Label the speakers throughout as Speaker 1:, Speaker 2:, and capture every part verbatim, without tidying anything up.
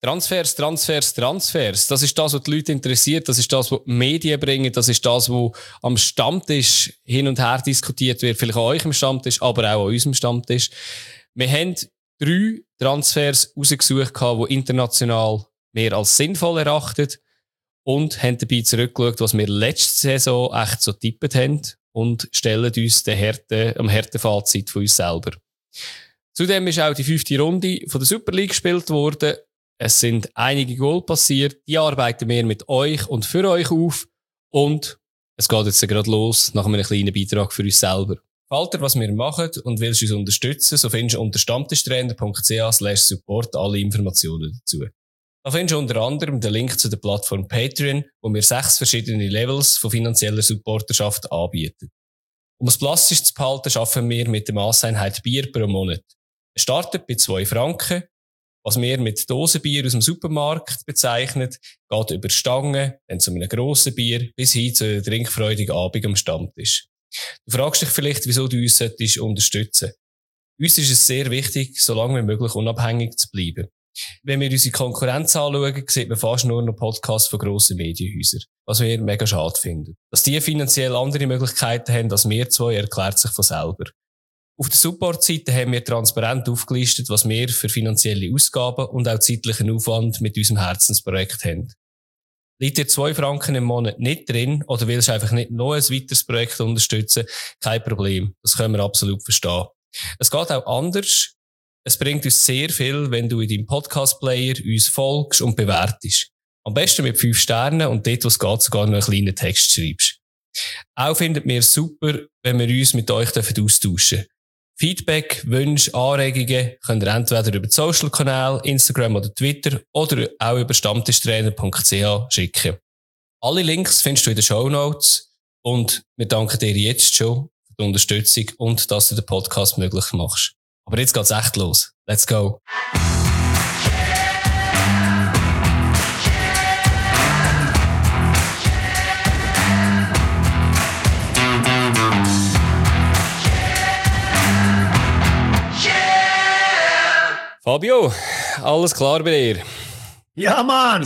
Speaker 1: Transfers, Transfers, Transfers. Das ist das, was die Leute interessiert. Das ist das, was die Medien bringen. Das ist das, was am Stammtisch hin und her diskutiert wird. Vielleicht an euch im Stammtisch, aber auch an unserem Stammtisch. Wir haben drei Transfers rausgesucht, die international mehr als sinnvoll erachtet und haben dabei zurückgeschaut, was wir letzte Saison echt so tippt haben und stellen uns den Härte, am Härtefazit von uns selber. Zudem ist auch die fünfte Runde von der Super League gespielt worden. Es sind einige Goal passiert. Die arbeiten wir mit euch und für euch auf. Und es geht jetzt gerade los nach einem kleinen Beitrag für uns selber. Gefällt dir, was wir machen und willst uns unterstützen, so findest du unter stammtischtrainer.ch slash support alle Informationen dazu. Da findest du unter anderem den Link zu der Plattform Patreon, wo wir sechs verschiedene Levels von finanzieller Supporterschaft anbieten. Um es plastisch zu behalten, schaffen wir mit der Masseinheit Bier pro Monat. Es startet bei zwei Franken. Was wir mit Dosenbier aus dem Supermarkt bezeichnet, geht über Stangen, dann zu einem grossen Bier, bis hin zu einem trinkfreudigen Abend am Stammtisch. Du fragst dich vielleicht, wieso du uns solltest unterstützen. Uns ist es sehr wichtig, so lange wie möglich unabhängig zu bleiben. Wenn wir unsere Konkurrenz anschauen, sieht man fast nur noch Podcasts von grossen Medienhäusern, was wir mega schade finden. Dass die finanziell andere Möglichkeiten haben als wir zwei, erklärt sich von selber. Auf der Support-Seite haben wir transparent aufgelistet, was wir für finanzielle Ausgaben und auch zeitlichen Aufwand mit unserem Herzensprojekt haben. Liegt dir zwei Franken im Monat nicht drin oder willst du einfach nicht noch ein weiteres Projekt unterstützen? Kein Problem. Das können wir absolut verstehen. Es geht auch anders. Es bringt uns sehr viel, wenn du in deinem Podcast-Player uns folgst und bewertest. Am besten mit fünf Sternen und dort, wo es geht, sogar noch einen kleinen Text schreibst. Auch findet wir super, wenn wir uns mit euch austauschen dürfen. Feedback, Wünsche, Anregungen könnt ihr entweder über die Social-Kanäle, Instagram oder Twitter oder auch über stammtischtrainer.ch schicken. Alle Links findest du in den Shownotes und wir danken dir jetzt schon für die Unterstützung und dass du den Podcast möglich machst. Aber jetzt geht's echt los. Let's go! Fabio, alles klar bei dir?
Speaker 2: Ja, Mann!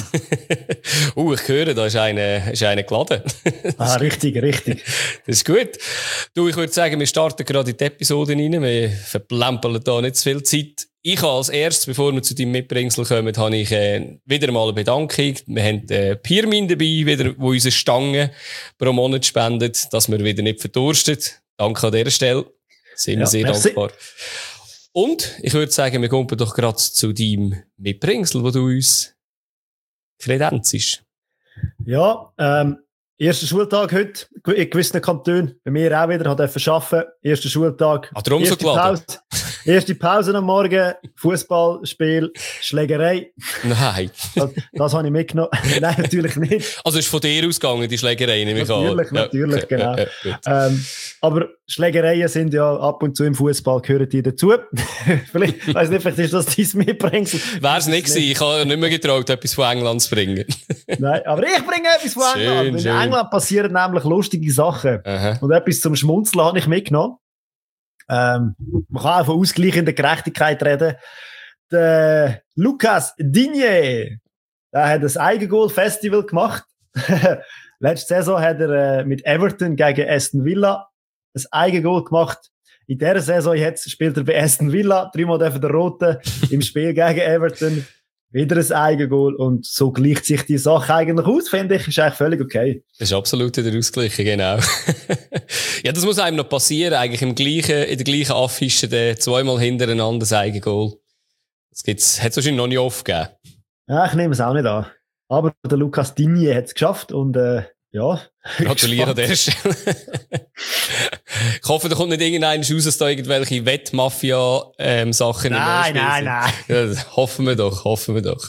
Speaker 1: uh, ich höre, da ist einer, ist einer geladen.
Speaker 2: ah, richtig, richtig.
Speaker 1: Das ist gut. Du, ich würde sagen, wir starten gerade in die Episode rein. Wir verplempeln da nicht zu viel Zeit. Ich als erstes, bevor wir zu deinem Mitbringsel kommen, habe ich äh, wieder mal eine Bedankung. Wir haben äh, Pirmin dabei, wieder, wo unsere Stangen pro Monat spendet, dass wir wieder nicht verdurstet. Danke an dieser Stelle. Sind wir ja, sehr merci. Dankbar. Und ich würde sagen, wir kommen doch gerade zu deinem Mitbringsel, wo du uns kredenzst.
Speaker 2: Ja, ähm, erster Schultag heute in gewissen Kantonen. Bei mir auch wieder, hat er verschaffen. Erster Schultag.
Speaker 1: Ach, darum so geladen?
Speaker 2: Pause, erste Pause am Morgen, Fußballspiel, Schlägerei.
Speaker 1: Nein.
Speaker 2: Das, das habe ich mitgenommen. Nein, natürlich nicht.
Speaker 1: Also ist von dir ausgegangen, die Schlägerei, nehme ich an.
Speaker 2: Natürlich, natürlich,
Speaker 1: ja.
Speaker 2: genau.
Speaker 1: Ja, ja,
Speaker 2: ähm, aber Schlägereien sind ja ab und zu im Fußball, gehören die dazu. Vielleicht, weiss nicht, vielleicht ist das dein Mitbringsel.
Speaker 1: Wär's nicht gewesen, ich habe nicht mehr getraut, etwas von England zu bringen.
Speaker 2: Nein, aber ich bringe etwas von
Speaker 1: schön,
Speaker 2: England. In
Speaker 1: schön.
Speaker 2: England passieren nämlich lustige Sachen.
Speaker 1: Aha.
Speaker 2: Und etwas zum Schmunzeln habe ich mitgenommen. Ähm, man kann auch von ausgleichender Gerechtigkeit reden. Der Lucas Digne, der hat ein Eigengoal-Festival gemacht. Letzte Saison hat er äh, mit Everton gegen Aston Villa ein Eigengoal gemacht. In dieser Saison jetzt spielt er bei Aston Villa, dreimal dürfen der Rote im Spiel gegen Everton. Wieder ein Eigengoal und so gleicht sich die Sache eigentlich aus, finde ich. Ist eigentlich völlig okay.
Speaker 1: Das ist absolut wieder ausgleichen, genau. Ja, das muss einem noch passieren, eigentlich im gleichen, in der gleichen Affische, der zweimal hintereinander das Eigengoal. Das gibt's, hat es wahrscheinlich noch nicht oft gegeben.
Speaker 2: Ja, ich nehme es auch nicht an. Aber der Lucas Digne hat es geschafft und, äh, ja.
Speaker 1: Gratuliere an der Stelle. Ich hoffe, da kommt nicht irgendeiner raus, dass da irgendwelche Wettmafia-Sachen ähm,
Speaker 2: Nein, nein, nein.
Speaker 1: Ja, hoffen wir doch, hoffen wir doch.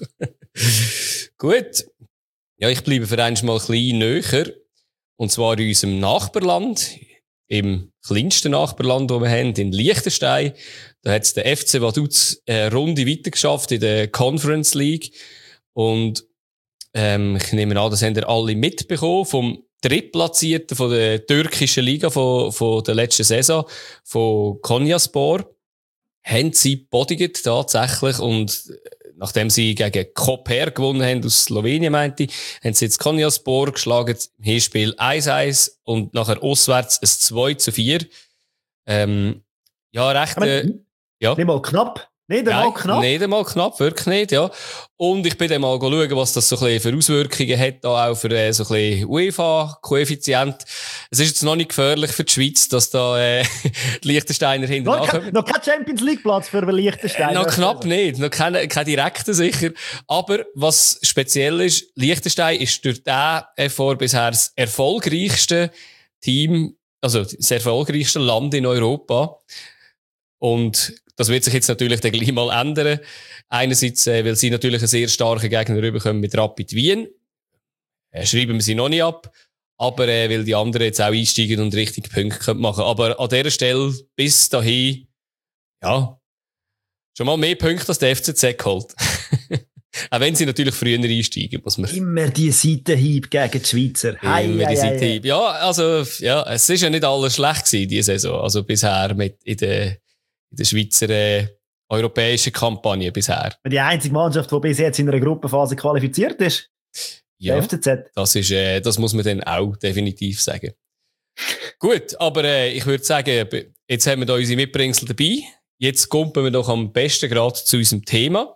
Speaker 1: Gut. Ja, ich bleibe für einmal ein bisschen näher. Und zwar in unserem Nachbarland, im kleinsten Nachbarland, das wir haben, in Liechtenstein. Da hat es der F C Vaduz eine Runde weitergeschafft in der Conference League. Und ähm, ich nehme an, das haben ihr alle mitbekommen vom Drittplatzierten von der türkischen Liga von, von der letzten Saison, von Konyaspor, haben sie bodiget tatsächlich und nachdem sie gegen Koper gewonnen haben, aus Slowenien, meinte ich, haben sie jetzt Konyaspor geschlagen, im Hinspiel eins eins und nachher auswärts ein zwei zu vier. Ähm, ja, recht, äh, ja.
Speaker 2: Nicht mal knapp. Nicht einmal knapp.
Speaker 1: Nicht einmal knapp, wirklich nicht, ja. Und ich bin dann mal schauen, was das so ein bisschen für Auswirkungen hat, da auch für äh, so ein bisschen UEFA-Koeffizient. Es ist jetzt noch nicht gefährlich für die Schweiz, dass da äh, die Liechtensteiner hinten
Speaker 2: noch, kein, noch kein Champions-League-Platz für Liechtenstein.
Speaker 1: Äh, noch knapp nicht, noch kein, kein direkter sicher. Aber was speziell ist, Liechtenstein ist durch den F bisher das erfolgreichste Team, also das erfolgreichste Land in Europa. Und das wird sich jetzt natürlich dann gleich mal ändern. Einerseits, äh, weil sie natürlich einen sehr starken Gegner rüberkommen mit Rapid Wien. Äh, schreiben wir sie noch nicht ab. Aber äh, weil die anderen jetzt auch einsteigen und richtig Punkte machen können. Aber an dieser Stelle bis dahin, ja, schon mal mehr Punkte als der F C Z geholt. Auch wenn sie natürlich früher einsteigen, muss man.
Speaker 2: Immer die Seitenhieb gegen die Schweizer.
Speaker 1: Hei, Immer hei, die Seitenhieb. Hei. Ja, also, ja, es ist ja nicht alles schlecht gewesen, diese Saison. Also bisher mit in der, in der Schweizer äh, europäischen Kampagne bisher.
Speaker 2: Die einzige Mannschaft, die bis jetzt in einer Gruppenphase qualifiziert ist.
Speaker 1: Ja,
Speaker 2: der F C Z.
Speaker 1: Das ist, äh, das muss man dann auch definitiv sagen. Gut, aber äh, ich würde sagen, jetzt haben wir da unsere Mitbringsel dabei. Jetzt kommen wir doch am besten gerade zu unserem Thema.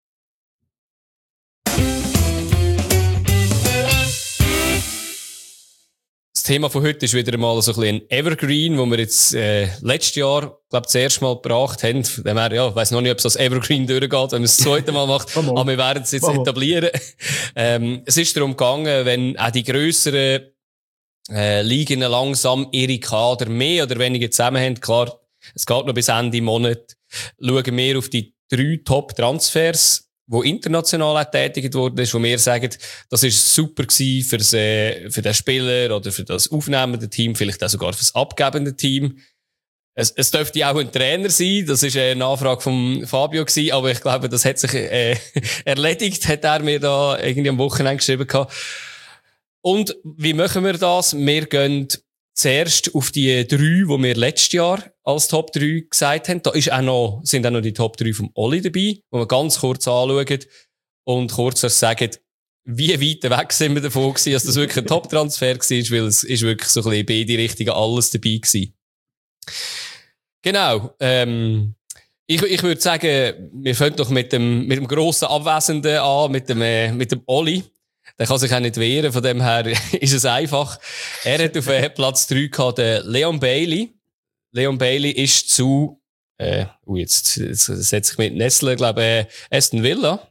Speaker 1: Das Thema von heute ist wieder mal so ein bisschen ein Evergreen, wo wir jetzt äh, letztes Jahr, glaube das erste Mal gebracht haben. Dem her, ja, ich weiss noch nicht, ob es als Evergreen durchgeht, wenn man es das zweite Mal macht, aber wir werden es jetzt Mama. etablieren. Ähm, es ist darum gegangen, wenn auch die grösseren äh, Ligen langsam ihre Kader mehr oder weniger zusammen haben. Klar, es geht noch bis Ende Monat. Schauen wir auf die drei Top-Transfers, wo international auch tätigt worden ist, wo wir sagen, das ist super gewesen für, äh, für den Spieler oder für das aufnehmende Team, vielleicht auch sogar für das abgebende Team. Es, es dürfte auch ein Trainer sein, das ist eine Nachfrage von Fabio gewesen, aber ich glaube, das hat sich äh, erledigt, hat er mir da irgendwie am Wochenende geschrieben gehabt. Und wie machen wir das? Wir gehen zuerst auf die drei, die wir letztes Jahr als Top drei gesagt haben. Da ist auch noch, sind auch noch die Top drei vom Oli dabei, wo wir ganz kurz anschauen und kurz sagen, wie weit weg sind wir davon gewesen, dass das wirklich ein Top-Transfer war, weil es ist wirklich so ein bisschen beide Richtungen alles dabei gewesen. Genau. Ähm, ich, ich würde sagen, wir fangen doch mit dem, mit dem grossen Abwesenden an, mit dem, äh, mit dem Oli. Der kann sich auch nicht wehren, von dem her ist es einfach. Er hat auf äh, Platz drei gehabt, den Leon Bailey. Leon Bailey ist zu, äh, uh, jetzt, jetzt setze ich mit Nestle, glaube ich, äh, Aston Villa.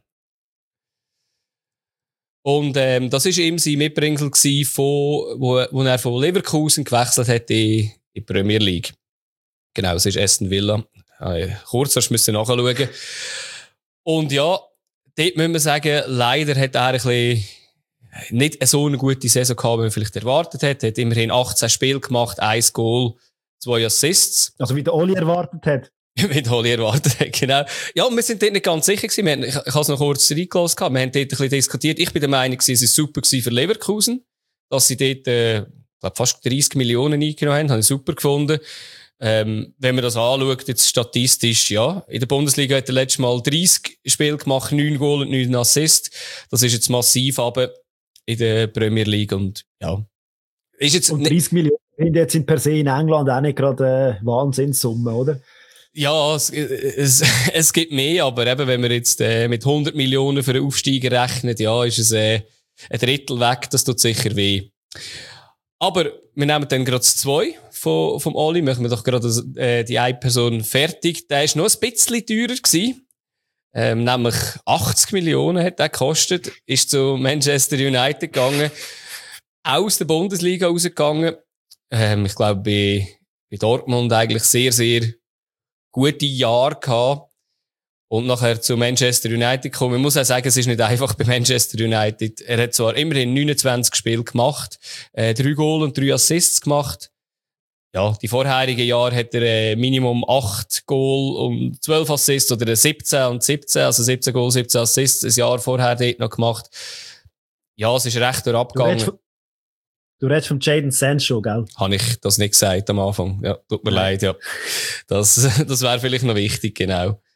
Speaker 1: Und, ähm, das ist ihm sein Mitbringsel gewesen, von, wo, wo er von Leverkusen gewechselt hat in, in die Premier League. Genau, es ist Aston Villa. Äh, kurz, hast du müssen nachschauen. Und ja, dort müssen wir sagen, leider hat er ein bisschen, nicht so eine gute Saison gehabt, wie man vielleicht erwartet hat. Er hat immerhin achtzehn Spiele gemacht, ein Goal, zwei Assists.
Speaker 2: Also wie der Oli erwartet hat.
Speaker 1: Wie der Oli erwartet hat, genau. Ja, wir sind dort nicht ganz sicher gewesen. Wir haben, ich, ich habe es noch kurz reingelassen gehabt. Wir haben dort ein bisschen diskutiert. Ich bin der Meinung, es war super für Leverkusen, dass sie dort, äh, ich glaube, fast dreißig Millionen eingenommen haben. Habe ich super gefunden. Ähm, wenn man das anschaut, jetzt statistisch, ja. In der Bundesliga hat er letztes Mal dreißig Spiele gemacht, neun Goal und neun Assists. Das ist jetzt massiv, aber in der Premier League und ja. Ist jetzt
Speaker 2: und dreißig Millionen sind jetzt in per se in England auch nicht gerade äh, Wahnsinnssumme, oder?
Speaker 1: Ja, es, es, es gibt mehr, aber eben, wenn man jetzt äh, mit hundert Millionen für einen Aufsteiger rechnet, ja, ist es äh, ein Drittel weg, das tut sicher weh. Aber wir nehmen dann gerade das zwei von, vom Oli, machen wir doch gerade äh, die eine Person fertig. Der ist noch ein bisschen teurer gewesen. Ähm, nämlich achtzig Millionen hat er gekostet, ist zu Manchester United gegangen, aus der Bundesliga rausgegangen. Ähm, ich glaube, bei, bei Dortmund eigentlich sehr, sehr gute Jahre gehabt. Und nachher zu Manchester United gekommen. Ich muss auch sagen, es ist nicht einfach bei Manchester United. Er hat zwar immerhin neunundzwanzig Spiele gemacht, äh, drei Goal und drei Assists gemacht. Ja, die vorherigen Jahre hat er äh, Minimum acht Goal und zwölf Assists oder siebzehn und siebzehn, also siebzehn Goal, siebzehn Assists, ein Jahr vorher dort noch gemacht. Ja, es ist recht durchabgegangen.
Speaker 2: Du redest, du redest vom Jadon Sancho, gell?
Speaker 1: Habe ich das nicht gesagt am Anfang? Ja, tut mir Nein. leid, ja. Das, das wäre vielleicht noch wichtig, genau.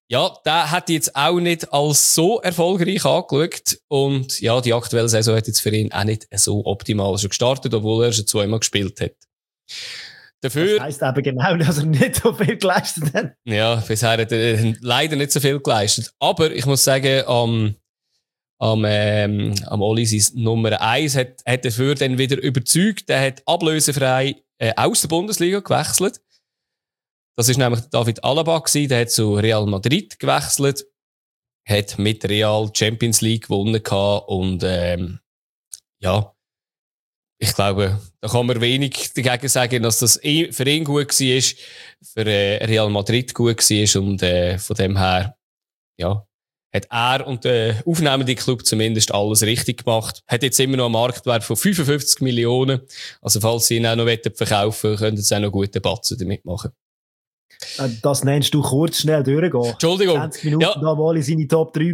Speaker 1: Ja, der hat jetzt auch nicht als so erfolgreich angeschaut. Und ja, die aktuelle Saison hat jetzt für ihn auch nicht so optimal schon gestartet, obwohl er schon zweimal gespielt hat. Dafür,
Speaker 2: das heisst eben genau, dass er nicht so viel geleistet hat.
Speaker 1: Ja, bisher hat er leider nicht so viel geleistet. Aber ich muss sagen, am, am, ähm, am Oli sein Nummer eins hat, hat dafür dann wieder überzeugt. Der hat ablösefrei äh, aus der Bundesliga gewechselt. Das ist nämlich David Alaba gewesen, der hat zu Real Madrid gewechselt, hat mit Real Champions League gewonnen gehabt und ähm, ja, ich glaube, da kann man wenig dagegen sagen, dass das für ihn gut war, für äh, Real Madrid gut war und äh, von dem her, ja, hat er und der aufnehmende Club zumindest alles richtig gemacht. Hat jetzt immer noch einen Marktwert von fünfundfünfzig Millionen. Also falls sie ihn auch noch verkaufen wollen, können sie auch noch gute Batzen damit machen.
Speaker 2: Das nennst du kurz schnell durchgehen.
Speaker 1: Entschuldigung.
Speaker 2: zwanzig Minuten
Speaker 1: ja.
Speaker 2: da mal in seine Top drei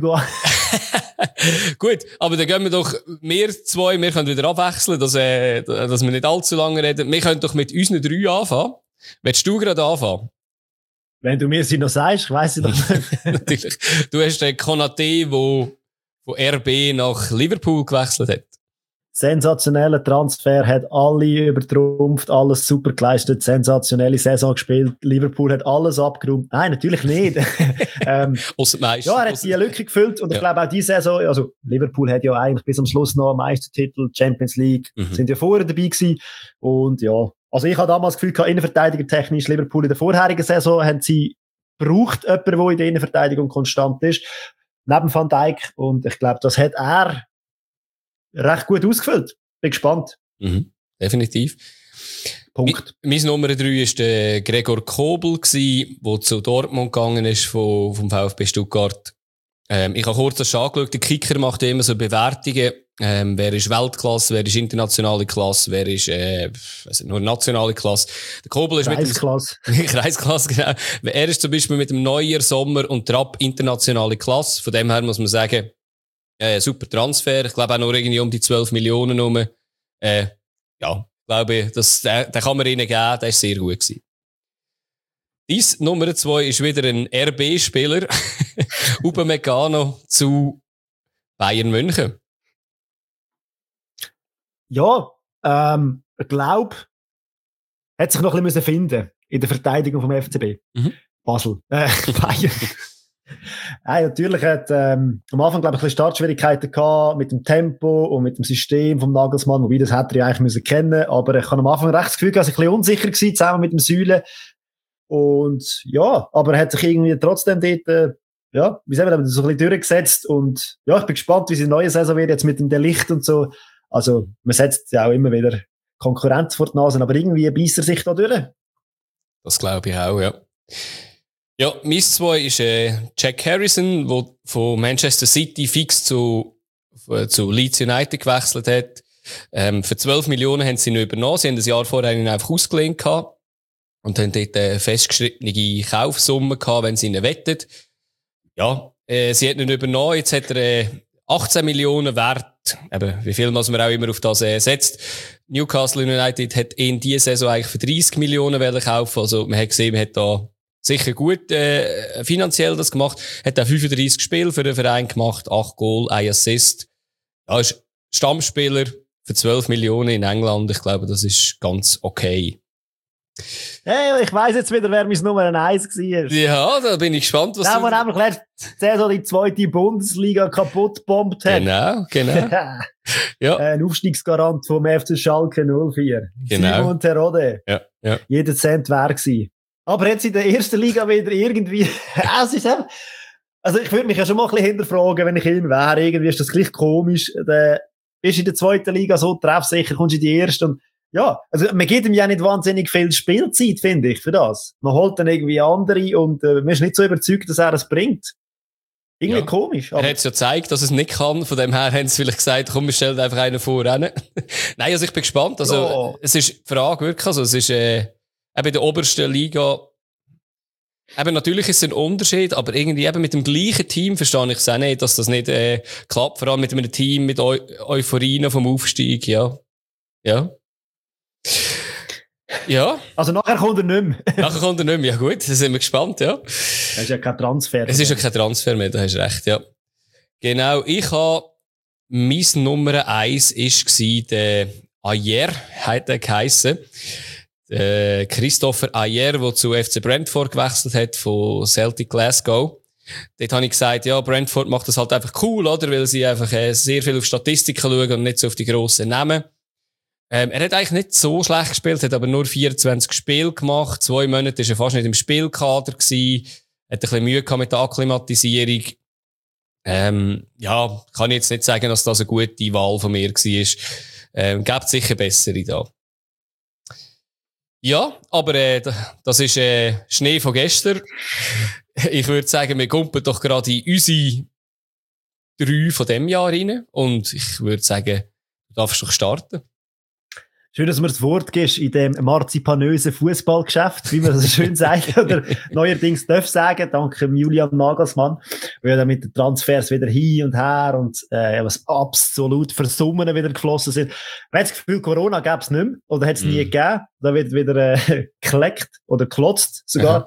Speaker 2: gehen.
Speaker 1: Gut, aber dann gehen wir doch, wir zwei, wir können wieder abwechseln, dass, äh, dass wir nicht allzu lange reden. Wir können doch mit unseren drei anfangen. Willst du gerade anfangen?
Speaker 2: Wenn du mir sie noch sagst, ich weiss ich doch nicht.
Speaker 1: Natürlich. Du hast den Konaté, der von R B nach Liverpool gewechselt hat.
Speaker 2: Sensationeller Transfer, hat alle übertrumpft, alles super geleistet, sensationelle Saison gespielt. Liverpool hat alles abgeräumt. Nein, natürlich nicht. ähm, ja, er hat die Lücke gefüllt und ja. Ich glaube auch diese Saison, also Liverpool hat ja eigentlich bis am Schluss noch Meistertitel, Champions League, mhm. sind ja vorher dabei gewesen. Und ja, also ich habe damals das Gefühl gehabt, innenverteidigertechnisch Liverpool in der vorherigen Saison haben sie braucht jemanden, der in der Innenverteidigung konstant ist, neben Van Dijk. Und ich glaube, das hat er recht gut ausgefüllt. Bin gespannt.
Speaker 1: Mhm, definitiv.
Speaker 2: Punkt.
Speaker 1: Mi, mein Nummer drei war der Gregor Kobel, der zu Dortmund gegangen ist vom, vom VfB Stuttgart. Ähm, ich habe kurz das angeschaut. Der Kicker macht ja immer so Bewertungen. Ähm, wer ist Weltklasse, wer ist internationale Klasse, wer ist äh, also nur nationale Klasse. Der Kobel ist
Speaker 2: Kreisklasse.
Speaker 1: mit dem Kreisklasse, genau. Er ist zum Beispiel mit dem Neuer, Sommer und Trapp internationale Klasse. Von dem her muss man sagen, Äh, super Transfer. Ich glaube auch noch irgendwie um die zwölf Millionen rum. Äh, ja, ich glaube, das, den, den kann man ihnen geben. Der ist sehr gut gewesen. Dies Nummer zwei ist wieder ein R B-Spieler. Upamecano zu Bayern München.
Speaker 2: Ja, ähm, ich glaube, hat sich noch ein bisschen finden in der Verteidigung vom F C B.
Speaker 1: Mhm.
Speaker 2: Basel. Äh, Bayern. Ja, natürlich hat ähm, am Anfang, glaube ich, ein bisschen Startschwierigkeiten gehabt mit dem Tempo und mit dem System vom Nagelsmann, wobei das hätte er ja eigentlich müssen kennen, aber ich habe am Anfang recht das Gefühl, dass er ein bisschen unsicher war, zusammen mit dem Säule. Und ja, aber er hat sich irgendwie trotzdem dort, äh, ja, wie sagen wir, so ein bisschen durchgesetzt und ja, ich bin gespannt, wie seine neue Saison wird, jetzt mit dem Delicht und so. Also, man setzt ja auch immer wieder Konkurrenz vor die Nase, aber irgendwie beißt er sich da durch.
Speaker 1: Das glaube ich auch, ja. Ja, mein zwei ist äh, Jack Harrison, der von Manchester City fix zu, äh, zu Leeds United gewechselt hat. Ähm, für zwölf Millionen haben sie ihn übernommen. Sie haben ein Jahr vorher ihn einfach ausgelehnt gehabt und haben dort eine festgeschriebene Kaufsumme gehabt, wenn sie ihn wettet. Ja, äh, sie hat ihn übernommen. Jetzt hat er äh, achtzehn Millionen Wert. Eben, wie viel muss man auch immer auf das äh, setzt. Newcastle United hat ihn diese Saison eigentlich für dreißig Millionen kaufen. Also man hat gesehen, man hat da sicher gut äh, finanziell das gemacht. Hat auch fünfunddreißig Spiele für den Verein gemacht, acht Goal, ein Assist. Ja, ist Stammspieler für zwölf Millionen in England. Ich glaube, das ist ganz okay.
Speaker 2: Hey, ich weiss jetzt wieder, wer mein Nummer eins war.
Speaker 1: Ja, da bin ich gespannt, was
Speaker 2: der,
Speaker 1: du...
Speaker 2: Der, der nämlich letzte Saison die zweite Bundesliga kaputt gebombt hat.
Speaker 1: Genau, genau. Ja.
Speaker 2: Ein Aufstiegsgarant vom F C Schalke null vier.
Speaker 1: Genau.
Speaker 2: Simon Terodde.
Speaker 1: Ja, ja.
Speaker 2: Jeder Cent wert gewesen. Aber jetzt in der ersten Liga wieder irgendwie, es ist eben, also ich würde mich ja schon mal ein bisschen hinterfragen, wenn ich ihn wäre, irgendwie ist das gleich komisch, der ist in der zweiten Liga so treffsicher, kommst in die erste und ja, also man gibt ihm ja nicht wahnsinnig viel Spielzeit, finde ich, für das. Man holt dann irgendwie andere und äh, man ist nicht so überzeugt, dass er es bringt. Irgendwie ja. Komisch.
Speaker 1: Aber er hat es ja gezeigt, dass es nicht kann, von dem her haben sie vielleicht gesagt, komm, wir stellen einfach einen vor. Nein, also ich bin gespannt, also ja. Es ist die Frage wirklich, also es ist, äh, eben in der obersten Liga, eben natürlich ist es ein Unterschied, aber irgendwie eben mit dem gleichen Team verstehe ich es auch nicht, dass das nicht äh, klappt, vor allem mit einem Team mit Eu- Euphorie vom Aufstieg, ja. Ja. Ja.
Speaker 2: Also nachher kommt er nicht mehr.
Speaker 1: Nachher kommt er nicht mehr. Ja gut, da sind wir gespannt, ja.
Speaker 2: Das ist ja kein Transfer.
Speaker 1: Es ist ja kein Transfer mehr, da hast du recht, ja. Genau, ich habe, mein Nummer eins war der Ajer, hat er geheissen. Der Christopher Ajer, der zu F C Brentford gewechselt hat, von Celtic Glasgow. Dort habe ich gesagt, ja, Brentford macht das halt einfach cool, oder? Weil sie einfach äh, sehr viel auf Statistiken schauen und nicht so auf die grossen Namen. Ähm, er hat eigentlich nicht so schlecht gespielt, hat aber nur vierundzwanzig Spiele gemacht. Zwei Monate war er fast nicht im Spielkader gewesen. Hat ein bisschen Mühe gehabt mit der Akklimatisierung. Ähm, ja, kann ich jetzt nicht sagen, dass das eine gute Wahl von mir war. Ähm, gibt sicher bessere da. Ja, aber äh, das ist äh, Schnee von gestern. Ich würde sagen, wir kumpen doch gerade in unsere drei von diesem Jahr rein. Und ich würde sagen, du darfst doch starten.
Speaker 2: Schön, dass du mir das Wort gibst in dem marzipanösen Fußballgeschäft, wie man das schön sagt, oder neuerdings darf sagen, dank Julian Nagelsmann, weil er mit den Transfers wieder hin und her und äh, was absolut Versummen wieder geflossen sind. Man hat das Gefühl, Corona gäbe es nicht mehr, oder hat es mm. nie gegeben. Da wird wieder äh, gekleckt oder klotzt sogar.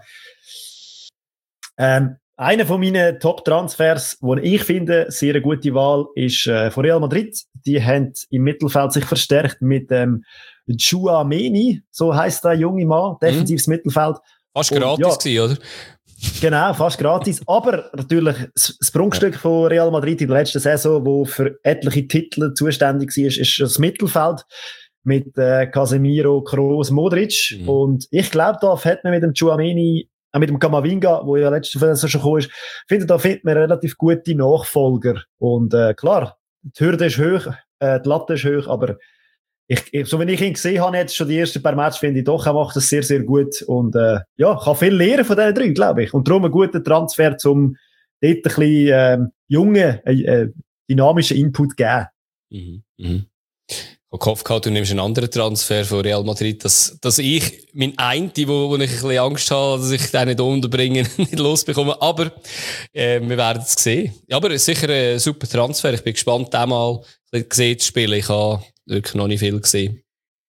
Speaker 2: Ähm, einer von meinen Top-Transfers, den ich finde, sehr eine gute Wahl, ist äh, von Real Madrid. Die haben im Mittelfeld sich verstärkt mit dem ähm, Tchouaméni, so heisst der junge Mann, defensives mhm. Mittelfeld.
Speaker 1: Fast und, gratis ja, gewesen, oder?
Speaker 2: Genau, fast gratis. Aber natürlich das Prunkstück ja. von Real Madrid in der letzten Saison, wo für etliche Titel zuständig war, ist das Mittelfeld mit äh, Casemiro, Kroos, Modric. Mhm. Und ich glaube, da hat man mit dem Tchouaméni, auch mit dem Camavinga, wo ja letzte Saison schon gekommen ist, finde, da findet man relativ gute Nachfolger. Und äh, klar, die Hürde ist hoch, äh, die Latte ist hoch, aber ich, ich, so wie ich ihn gesehen habe, jetzt schon die ersten paar Matches, finde ich doch, er macht das sehr, sehr gut. Und äh, ja, kann viel lernen von diesen drei, glaube ich. Und darum ein guter Transfer, um dort ein bisschen äh, jungen, äh, äh, dynamischen Input zu geben.
Speaker 1: Mhm. Mhm. Ich habe gehofft gehabt, du nimmst einen anderen Transfer von Real Madrid, dass, dass ich, mein Einti, wo, wo ich ein bisschen Angst habe, dass ich den nicht unterbringe, nicht losbekomme. Aber, äh, wir werden es sehen. Ja, aber es ist sicher ein super Transfer. Ich bin gespannt, den mal gesehen zu spielen. Ich habe wirklich noch nicht viel gesehen.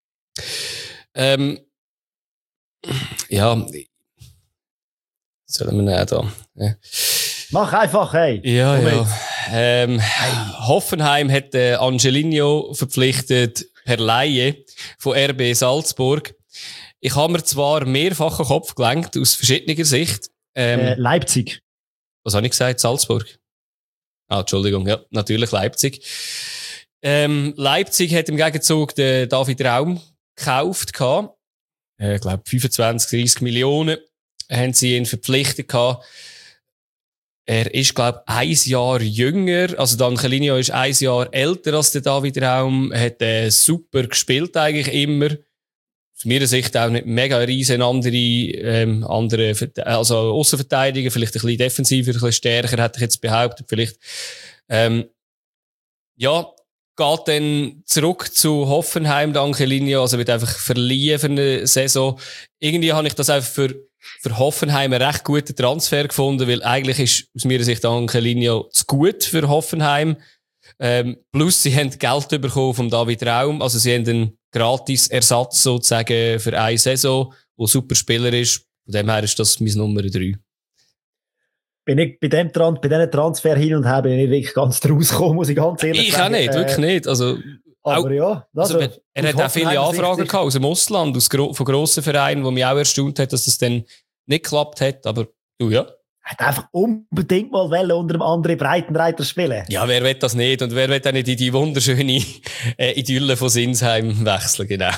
Speaker 1: Ähm, ja, was sollen wir nehmen da? Ja.
Speaker 2: Mach einfach, hey.
Speaker 1: Ja, Moment. ja. Ähm, Hoffenheim hat äh, Angelino verpflichtet per Laie von R B Salzburg. Ich habe mir zwar mehrfach den Kopf gelenkt, aus verschiedener Sicht. Ähm,
Speaker 2: äh, Leipzig.
Speaker 1: Was habe ich gesagt? Salzburg? Ah, Entschuldigung, ja, natürlich Leipzig. Ähm, Leipzig hat im Gegenzug den David Raum gekauft. Ich äh, glaube, fünfundzwanzig, dreißig Millionen haben sie ihn verpflichtet gehabt. Er ist, glaube ich, ein Jahr jünger. Also, der Angelino ist ein Jahr älter als der David Raum. Er hat äh, super gespielt eigentlich immer. Aus meiner Sicht auch nicht mega riesen andere, ähm, andere, also Aussenverteidiger, vielleicht ein bisschen defensiver, ein bisschen stärker, hätte ich jetzt behauptet. Vielleicht, ähm, ja, geht dann zurück zu Hoffenheim, der Angelino. Also, wird einfach verliehen für eine Saison. Irgendwie habe ich das einfach für, für Hoffenheim einen recht guten Transfer gefunden, weil eigentlich ist aus meiner Sicht Angelino zu gut für Hoffenheim. Ähm, plus sie haben Geld bekommen vom David Raum, also sie haben einen Gratis-Ersatz sozusagen für eine Saison, der super Spieler ist. Von dem her ist das mein Nummer drei.
Speaker 2: Bin ich bei dem Trans- bei diesen Transfer hin und her bin ich nicht wirklich ganz draus gekommen, muss ich ganz ehrlich
Speaker 1: ich
Speaker 2: sagen.
Speaker 1: Ich auch nicht, wirklich nicht. Also,
Speaker 2: aber
Speaker 1: auch,
Speaker 2: ja. Also,
Speaker 1: also, er hat auch viele Anfragen gehabt aus dem Ausland, aus gro- von grossen Vereinen, wo mich auch erstaunt hat, dass das dann nicht geklappt hat. Aber du, ja.
Speaker 2: Er hat einfach unbedingt mal wollen unter einem anderen Breitenreiter spielen.
Speaker 1: Ja, wer will das nicht? Und wer will auch nicht in die wunderschöne äh, Idylle von Sinsheim wechseln, genau.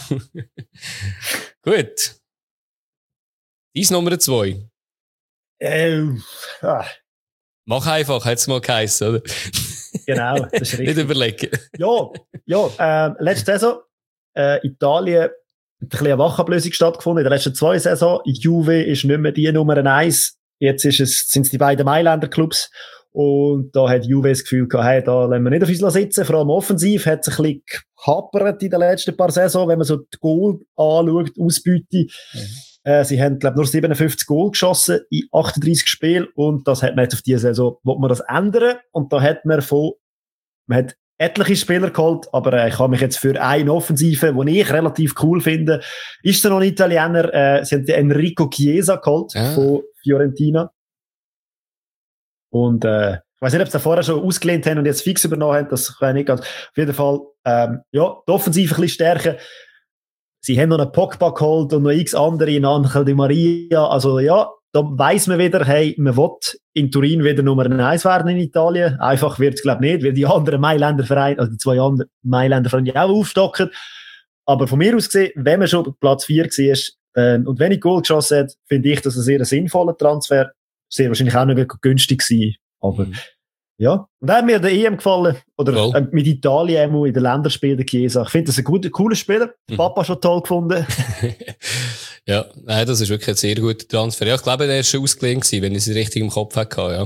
Speaker 1: Gut. Dies Nummer zwei.
Speaker 2: Äh, ah.
Speaker 1: Mach einfach, hat's mal geheißen, oder?
Speaker 2: Genau, das ist richtig.
Speaker 1: Nicht überlegen.
Speaker 2: Ja, ja, ähm, letzte Saison, äh, Italien, hat ein bisschen eine Wachablösung stattgefunden. In der letzten zwei Saison, Juve ist nicht mehr die Nummer eins. Jetzt ist es, sind es die beiden Mailänder Clubs. Und da hat Juve das Gefühl gehabt, hey, da lassen wir nicht auf uns sitzen. Vor allem offensiv hat es ein bisschen gehapert in den letzten paar Saison, wenn man so die Goal anschaut, Ausbeute. Mhm. Äh, sie haben, glaube ich, nur siebenundfünfzig Goal geschossen in achtunddreissig Spielen. Und das hat man jetzt auf diese Saison, will man das ändern. Und da hat man von, man hat etliche Spieler geholt, aber äh, ich habe mich jetzt für eine Offensive, die ich relativ cool finde, ist da noch ein Italiener, äh, sie haben den Enrico Chiesa geholt
Speaker 1: ja.
Speaker 2: von Fiorentina. Und äh, ich weiß nicht, ob sie vorher schon ausgelehnt haben und jetzt fix übernommen haben, das kann ich nicht ganz. Auf jeden Fall, ähm, ja, die Offensive ein bisschen stärker. Sie haben noch einen Pogba geholt und noch x andere, in Angel Di Maria. Also ja, da weiss man wieder, hey, man will in Turin wieder Nummer eins werden in Italien. Einfach wird es, glaube ich, nicht, weil die anderen Mailänder Vereine, also die zwei anderen Mailänder Vereine auch aufstocken. Aber von mir aus gesehen, wenn man schon Platz vier war äh, und wenig Goal geschossen hat, finde ich das ein sehr sinnvoller Transfer. Sehr wahrscheinlich auch nicht günstig gewesen. Aber mhm. ja. Und da hat mir der E M gefallen. Oder oh. äh, mit Italien in den Länderspielen der Chiesa. Ich finde das ein guter, cooler Spieler. Mhm. Papa schon toll gefunden.
Speaker 1: Ja, nein, das ist wirklich ein sehr guter Transfer. Ja, ich glaube, der war schon ausgelehnt gewesen, wenn ich es richtig im Kopf hatte, ja.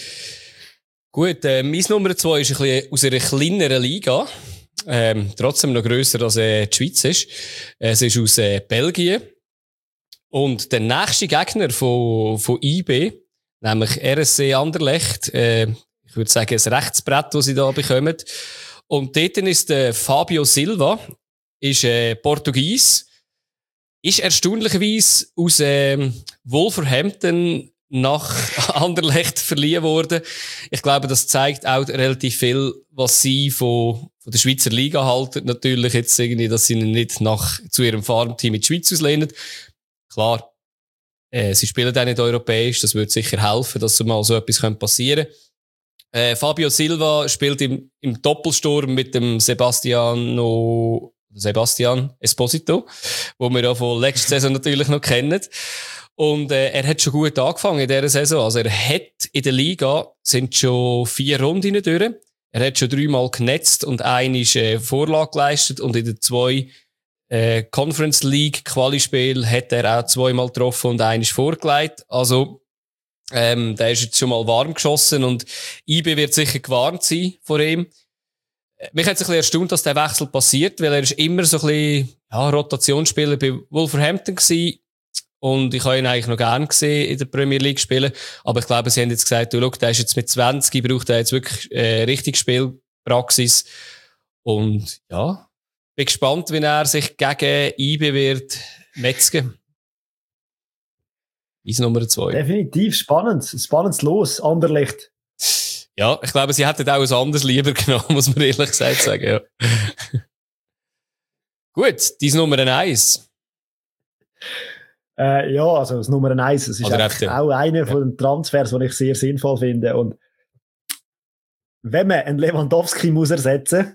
Speaker 1: Gut, äh, mein Nummer zwei ist ein bisschen aus einer kleineren Liga. Ähm, trotzdem noch grösser als äh, die Schweiz ist. Es ist aus äh, Belgien. Und der nächste Gegner von, von I B, nämlich R S C Anderlecht, äh, ich würde sagen, ein Rechtsbrett, das sie da bekommen. Und dort ist der Fabio Silva, ist äh, Portugies, ist erstaunlicherweise aus ähm, Wolverhampton nach Anderlecht verliehen worden. Ich glaube, das zeigt auch relativ viel, was sie von, von der Schweizer Liga halten. Natürlich jetzt irgendwie, dass sie ihn nicht nach, zu ihrem Farmteam in die Schweiz auslehnen. Klar, äh, sie spielen auch nicht europäisch, das würde sicher helfen, dass so mal so etwas passieren könnte. Äh, Fabio Silva spielt im, im Doppelsturm mit dem Sebastiano, Sebastian Esposito, wo wir ja von letzter Saison natürlich noch kennen. Und äh, er hat schon gut angefangen in dieser Saison. Also er hat in der Liga sind schon vier Runden durch. Er hat schon dreimal genetzt und eine ist äh, Vorlage geleistet und in den zwei Äh, Conference League Quali-Spiel hat er auch zweimal getroffen und eines vorgelegt. Also, ähm, der ist jetzt schon mal warm geschossen und I B wird sicher gewarnt sein vor ihm. Mich hat es ein bisschen erstaunt, dass der Wechsel passiert, weil er ist immer so ein bisschen, ja, Rotationsspieler bei Wolverhampton gewesen. Und ich habe ihn eigentlich noch gerne gesehen in der Premier League spielen. Aber ich glaube, sie haben jetzt gesagt, du, schau, der ist jetzt mit zwanzig, braucht er jetzt wirklich, äh, richtig Spielpraxis. Und, ja, bin gespannt, wie er sich gegen I B wird metzgen. Ist Nummer zwei.
Speaker 2: Definitiv spannend. Spannendes Los, Anderlecht.
Speaker 1: Ja, ich glaube, sie hätten auch ein anderes lieber genommen, muss man ehrlich gesagt sagen. Ja. Gut, dein Nummer eins.
Speaker 2: Äh, ja, also das Nummer eins, das ist auch einer ja. von den Transfers, den ich sehr sinnvoll finde. Und wenn man einen Lewandowski muss ersetzen,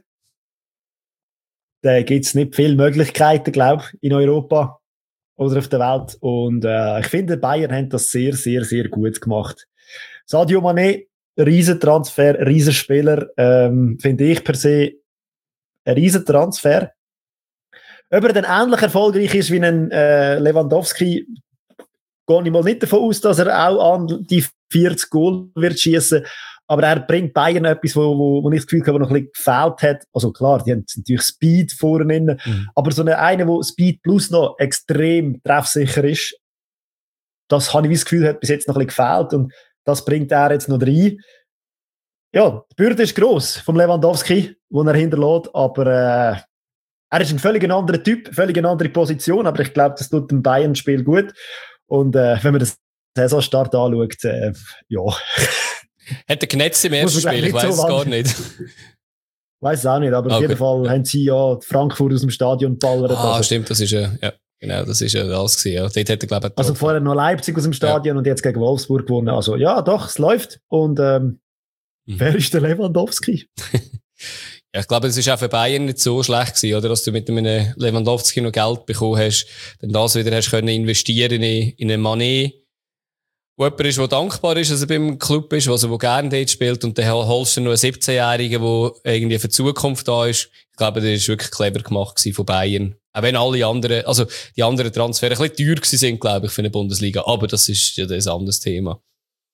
Speaker 2: da gibt's nicht viele Möglichkeiten, glaube ich, in Europa oder auf der Welt. Und äh, ich finde, Bayern haben das sehr, sehr, sehr gut gemacht. Sadio Mané, Riesentransfer, Riesenspieler, ähm, finde ich per se ein Riesentransfer. Ob er dann ähnlich erfolgreich ist wie ein äh, Lewandowski, gehe ich mal nicht davon aus, dass er auch an die vierzig Goal wird schießen. Aber er bringt Bayern etwas, wo, wo, wo ich das Gefühl habe, wo noch ein bisschen gefehlt hat. Also klar, die haben natürlich Speed vorne, mhm. aber so eine, eine, wo Speed plus noch extrem treffsicher ist, das habe ich das Gefühl, hat bis jetzt noch ein bisschen gefehlt und das bringt er jetzt noch rein. Ja, die Bürde ist gross vom Lewandowski, den er hinterlässt, aber äh, er ist ein völlig anderer Typ, völlig eine andere Position, aber ich glaube, das tut dem Bayern-Spiel gut. Und äh, wenn man das Saisonstart anschaut, äh, ja...
Speaker 1: Hat er genetzt im ersten Spiel? Ich weiß so es gar nicht.
Speaker 2: Ich weiß es auch nicht, aber okay. Auf jeden Fall haben sie ja Frankfurt aus dem Stadion geballert.
Speaker 1: Ah,
Speaker 2: also.
Speaker 1: Stimmt, das ist ja, ja, genau, das ist ja alles gewesen, ja. Dort hat er, glaube ich,
Speaker 2: also vorher noch Leipzig aus dem Stadion ja. Und jetzt gegen Wolfsburg gewonnen. Also ja, doch, es läuft. Und ähm, mhm. wer ist der Lewandowski?
Speaker 1: Ja, ich glaube, es ist auch für Bayern nicht so schlecht gewesen, oder? Dass du mit einem Lewandowski noch Geld bekommen hast, dann das wieder hast können investieren in, in einen Mané, wo jemand ist, der dankbar ist, dass er beim Club ist, also, der gerne dort spielt, und dann holst du noch einen siebzehnjährigen, der irgendwie für die Zukunft da ist. Ich glaube, das war wirklich clever gemacht von Bayern. Auch wenn alle anderen, also, die anderen Transfers ein bisschen teuer gewesen sind, glaube ich, für eine Bundesliga. Aber das ist ja ein anderes Thema.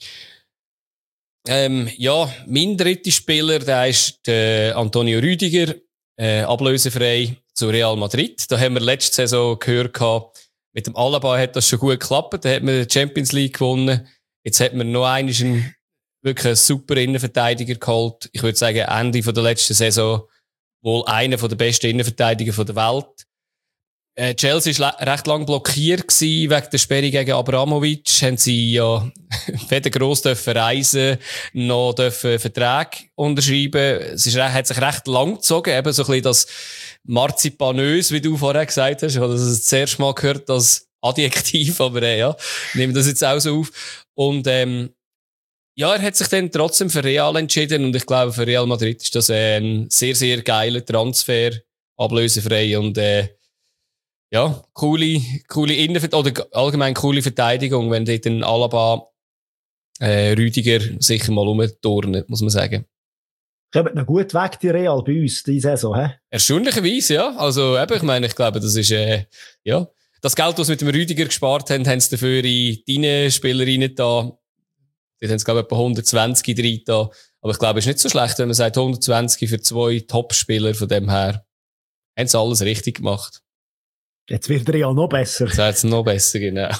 Speaker 1: Ähm, ja, mein dritter Spieler, der ist der Antonio Rüdiger, äh, ablösefrei zu Real Madrid. Da haben wir letzte Saison gehört gehabt, mit dem Alaba hat das schon gut geklappt. Da hat man die Champions League gewonnen. Jetzt hat man noch einen wirklich einen super Innenverteidiger geholt. Ich würde sagen, Ende von der letzten Saison wohl einer der besten Innenverteidiger der Welt. Äh, Chelsea war recht lang blockiert gewesen, wegen der Sperre gegen Abramovic. Haben sie ja weder gross dürfen reisen, noch dürfen Verträge unterschreiben. Es ist, hat sich recht lang gezogen, eben so ein bisschen das Marzipanös, wie du vorher gesagt hast. Ich habe das das erste Mal gehört, das Adjektiv, aber äh, ja, ich nehme das jetzt auch so auf. Und, ähm, ja, er hat sich dann trotzdem für Real entschieden und ich glaube, für Real Madrid ist das ein sehr, sehr geiler Transfer, ablösefrei und, äh, ja, coole, coole Innenverteidigung, oder allgemein coole Verteidigung, wenn dort ein Alaba, äh, Rüdiger sicher mal rumturnen, muss man sagen.
Speaker 2: Kommt noch gut weg, die Real, bei uns, die Saison, hä?
Speaker 1: Erstaunlicherweise, ja. Also, eben, ich meine, ich glaube, das ist, äh, ja. Das Geld, das sie mit dem Rüdiger gespart haben, haben sie dafür in deine Spieler rein da. Dort haben sie, glaube ich, etwa hundertzwanzig drin da. Aber ich glaube, es ist nicht so schlecht, wenn man sagt, hundertzwanzig für zwei Top-Spieler von dem her. Haben sie alles richtig gemacht.
Speaker 2: Jetzt wird Real noch besser.
Speaker 1: Jetzt wird es noch besser, genau.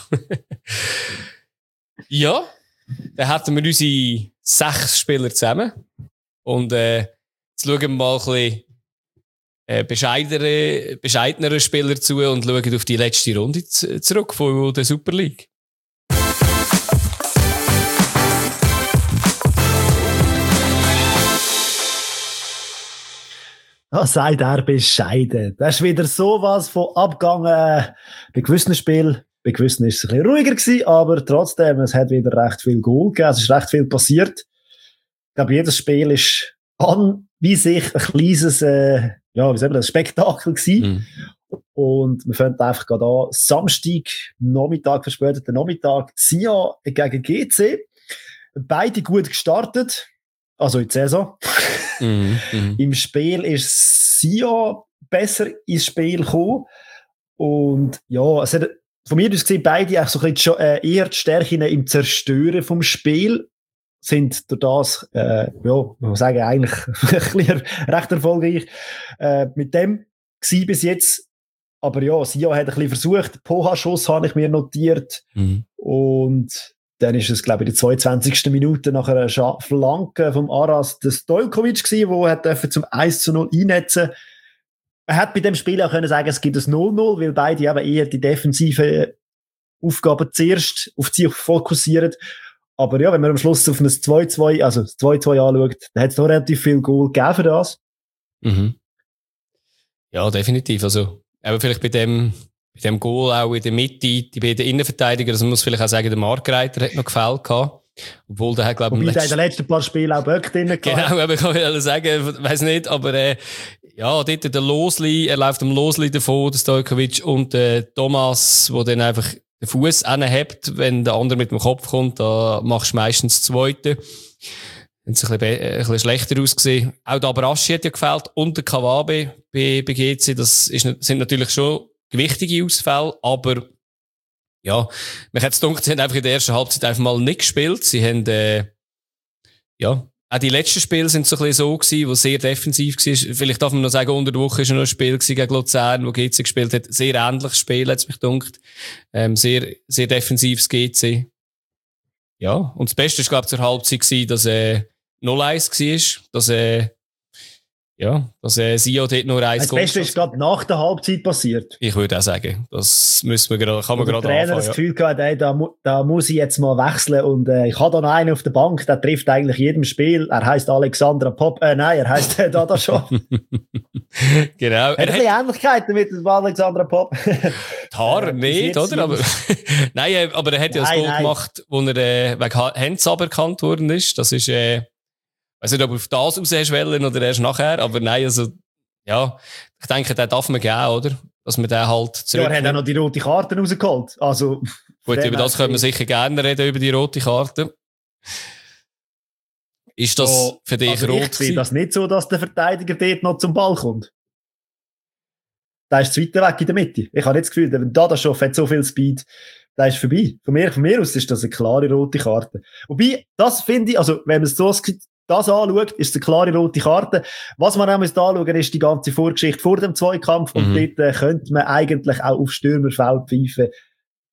Speaker 1: Ja, dann hätten wir unsere sechs Spieler zusammen. Und äh, jetzt schauen wir mal ein bisschen äh, bescheidenere, bescheidenere Spieler zu und schauen auf die letzte Runde z- zurück von der Super League.
Speaker 2: Ah, sei der bescheiden. Das ist wieder sowas von abgegangen. Bei gewissen Spielen, bei gewissen ist es ein bisschen ruhiger gewesen, aber trotzdem, es hat wieder recht viel Goal gegeben. Es ist recht viel passiert. Ich glaube, jedes Spiel ist an wie sich ein kleines, äh, ja, wie sagen wir das, Spektakel gewesen. Mhm. Und wir fangen einfach gerade an. Samstag, Nachmittag, verspäteter Nachmittag, Sion gegen G C. Beide gut gestartet. Also in der Saison. Mm, mm. Im Spiel ist Sion besser ins Spiel gekommen. Und ja, es hat, von mir aus gesehen, beide auch so ein bisschen, äh, eher die Stärken im Zerstören vom Spiel sind durch das, äh, ja, man muss sagen, eigentlich ein recht erfolgreich äh, mit dem gewesen bis jetzt. Aber ja, Sion hat ein bisschen versucht. Poha-Schuss habe ich mir notiert. Mm. Und dann ist es, glaube ich, in der zweiundzwanzigsten Minute nach einer Scha- Flanke vom Aras des Stojkovic gewesen, wo er zum eins zu null einnetzen. Er hat bei dem Spiel auch können sagen, es gibt ein null null, weil beide eben eher die defensive Aufgaben zuerst auf sich fokussieren. Aber ja, wenn man am Schluss auf ein zwei zwei, also das zwei zwei anschaut, dann hat es noch relativ viel Goal gegeben für das.
Speaker 1: Mhm. Ja, definitiv. Also, aber vielleicht bei dem, bei dem Goal auch in der Mitte, die beiden Innenverteidiger, also man muss vielleicht auch sagen, der Markreiter hat noch gefällt gehabt. Obwohl der hat, glaube ich,
Speaker 2: Wobei der in den letzten paar Spielen auch Böck drin gehabt.
Speaker 1: Genau, aber ich kann ich sagen, weiss nicht, aber, äh, ja, dort der Losli, er läuft am Losli davon, der Stojkovic, und, äh, Thomas, der dann einfach den Fuß hebt, wenn der andere mit dem Kopf kommt, da machst du meistens das Zweite. Hat es ein bisschen, be- ein bisschen schlechter ausgesehen. Auch der Abraschi hat ja gefällt und der Kawabe bei, bei G C. Das ist, sind natürlich schon gewichtige Ausfälle, aber ja, mich hat es gedacht, sie haben einfach in der ersten Halbzeit einfach mal nicht gespielt. Sie haben, äh, ja, auch die letzten Spiele sind so ein bisschen so gewesen, wo sehr defensiv war. Vielleicht darf man noch sagen, unter der Woche ist noch ein Spiel gewesen gegen Luzern, wo G C gespielt hat. Sehr ähnliches Spiel, hat es mich gedacht. Ähm, sehr, sehr defensives G C. Ja, und das Beste ist, glaube ich, zur Halbzeit gewesen, dass, äh, null eins war, dass, äh, ja, dass äh, Sion dort nur eins
Speaker 2: Das Beste ist gerade nach der Halbzeit passiert.
Speaker 1: Ich würde auch sagen, das müssen wir grad, kann man gerade
Speaker 2: anfangen. Der Trainer das Gefühl gehabt, ey, da, mu- da muss ich jetzt mal wechseln und äh, ich habe da noch einen auf der Bank, der trifft eigentlich jedem Spiel. Er heisst Alexandra Pop, äh, nein, er heisst äh, Dada schon.
Speaker 1: Genau.
Speaker 2: Hat ein bisschen Ähnlichkeiten mit dem Alexandra Pop.
Speaker 1: Die Haare nicht, oder? Aber, nein, äh, aber er hat ja das Goal gemacht, wo er äh, wegen Hands aberkannt worden ist. Das ist, äh, ich weiß nicht, ob du auf das raus hast wollen oder erst nachher, aber nein, also, ja, ich denke, den darf man geben, oder? Dass man den halt
Speaker 2: zurück. Ja, er hat auch noch die rote Karte rausgeholt. Also,
Speaker 1: gut, über das können wir sicher gerne reden, über die rote Karte. Ist das so, für dich
Speaker 2: also
Speaker 1: rot?
Speaker 2: Ich sehe das nicht so, dass der Verteidiger dort noch zum Ball kommt. Der ist zu weit weg in der Mitte. Ich habe nicht das Gefühl, der Dadaschow hat so viel Speed, der ist vorbei. Von mir, von mir aus ist das eine klare rote Karte. Wobei, das finde ich, also, wenn man es so das anschaut, ist es eine klare rote Karte. Was man auch anschauen muss, ist die ganze Vorgeschichte vor dem Zweikampf. Mhm. Und dort äh, könnte man eigentlich auch auf Stürmerfeld pfeifen.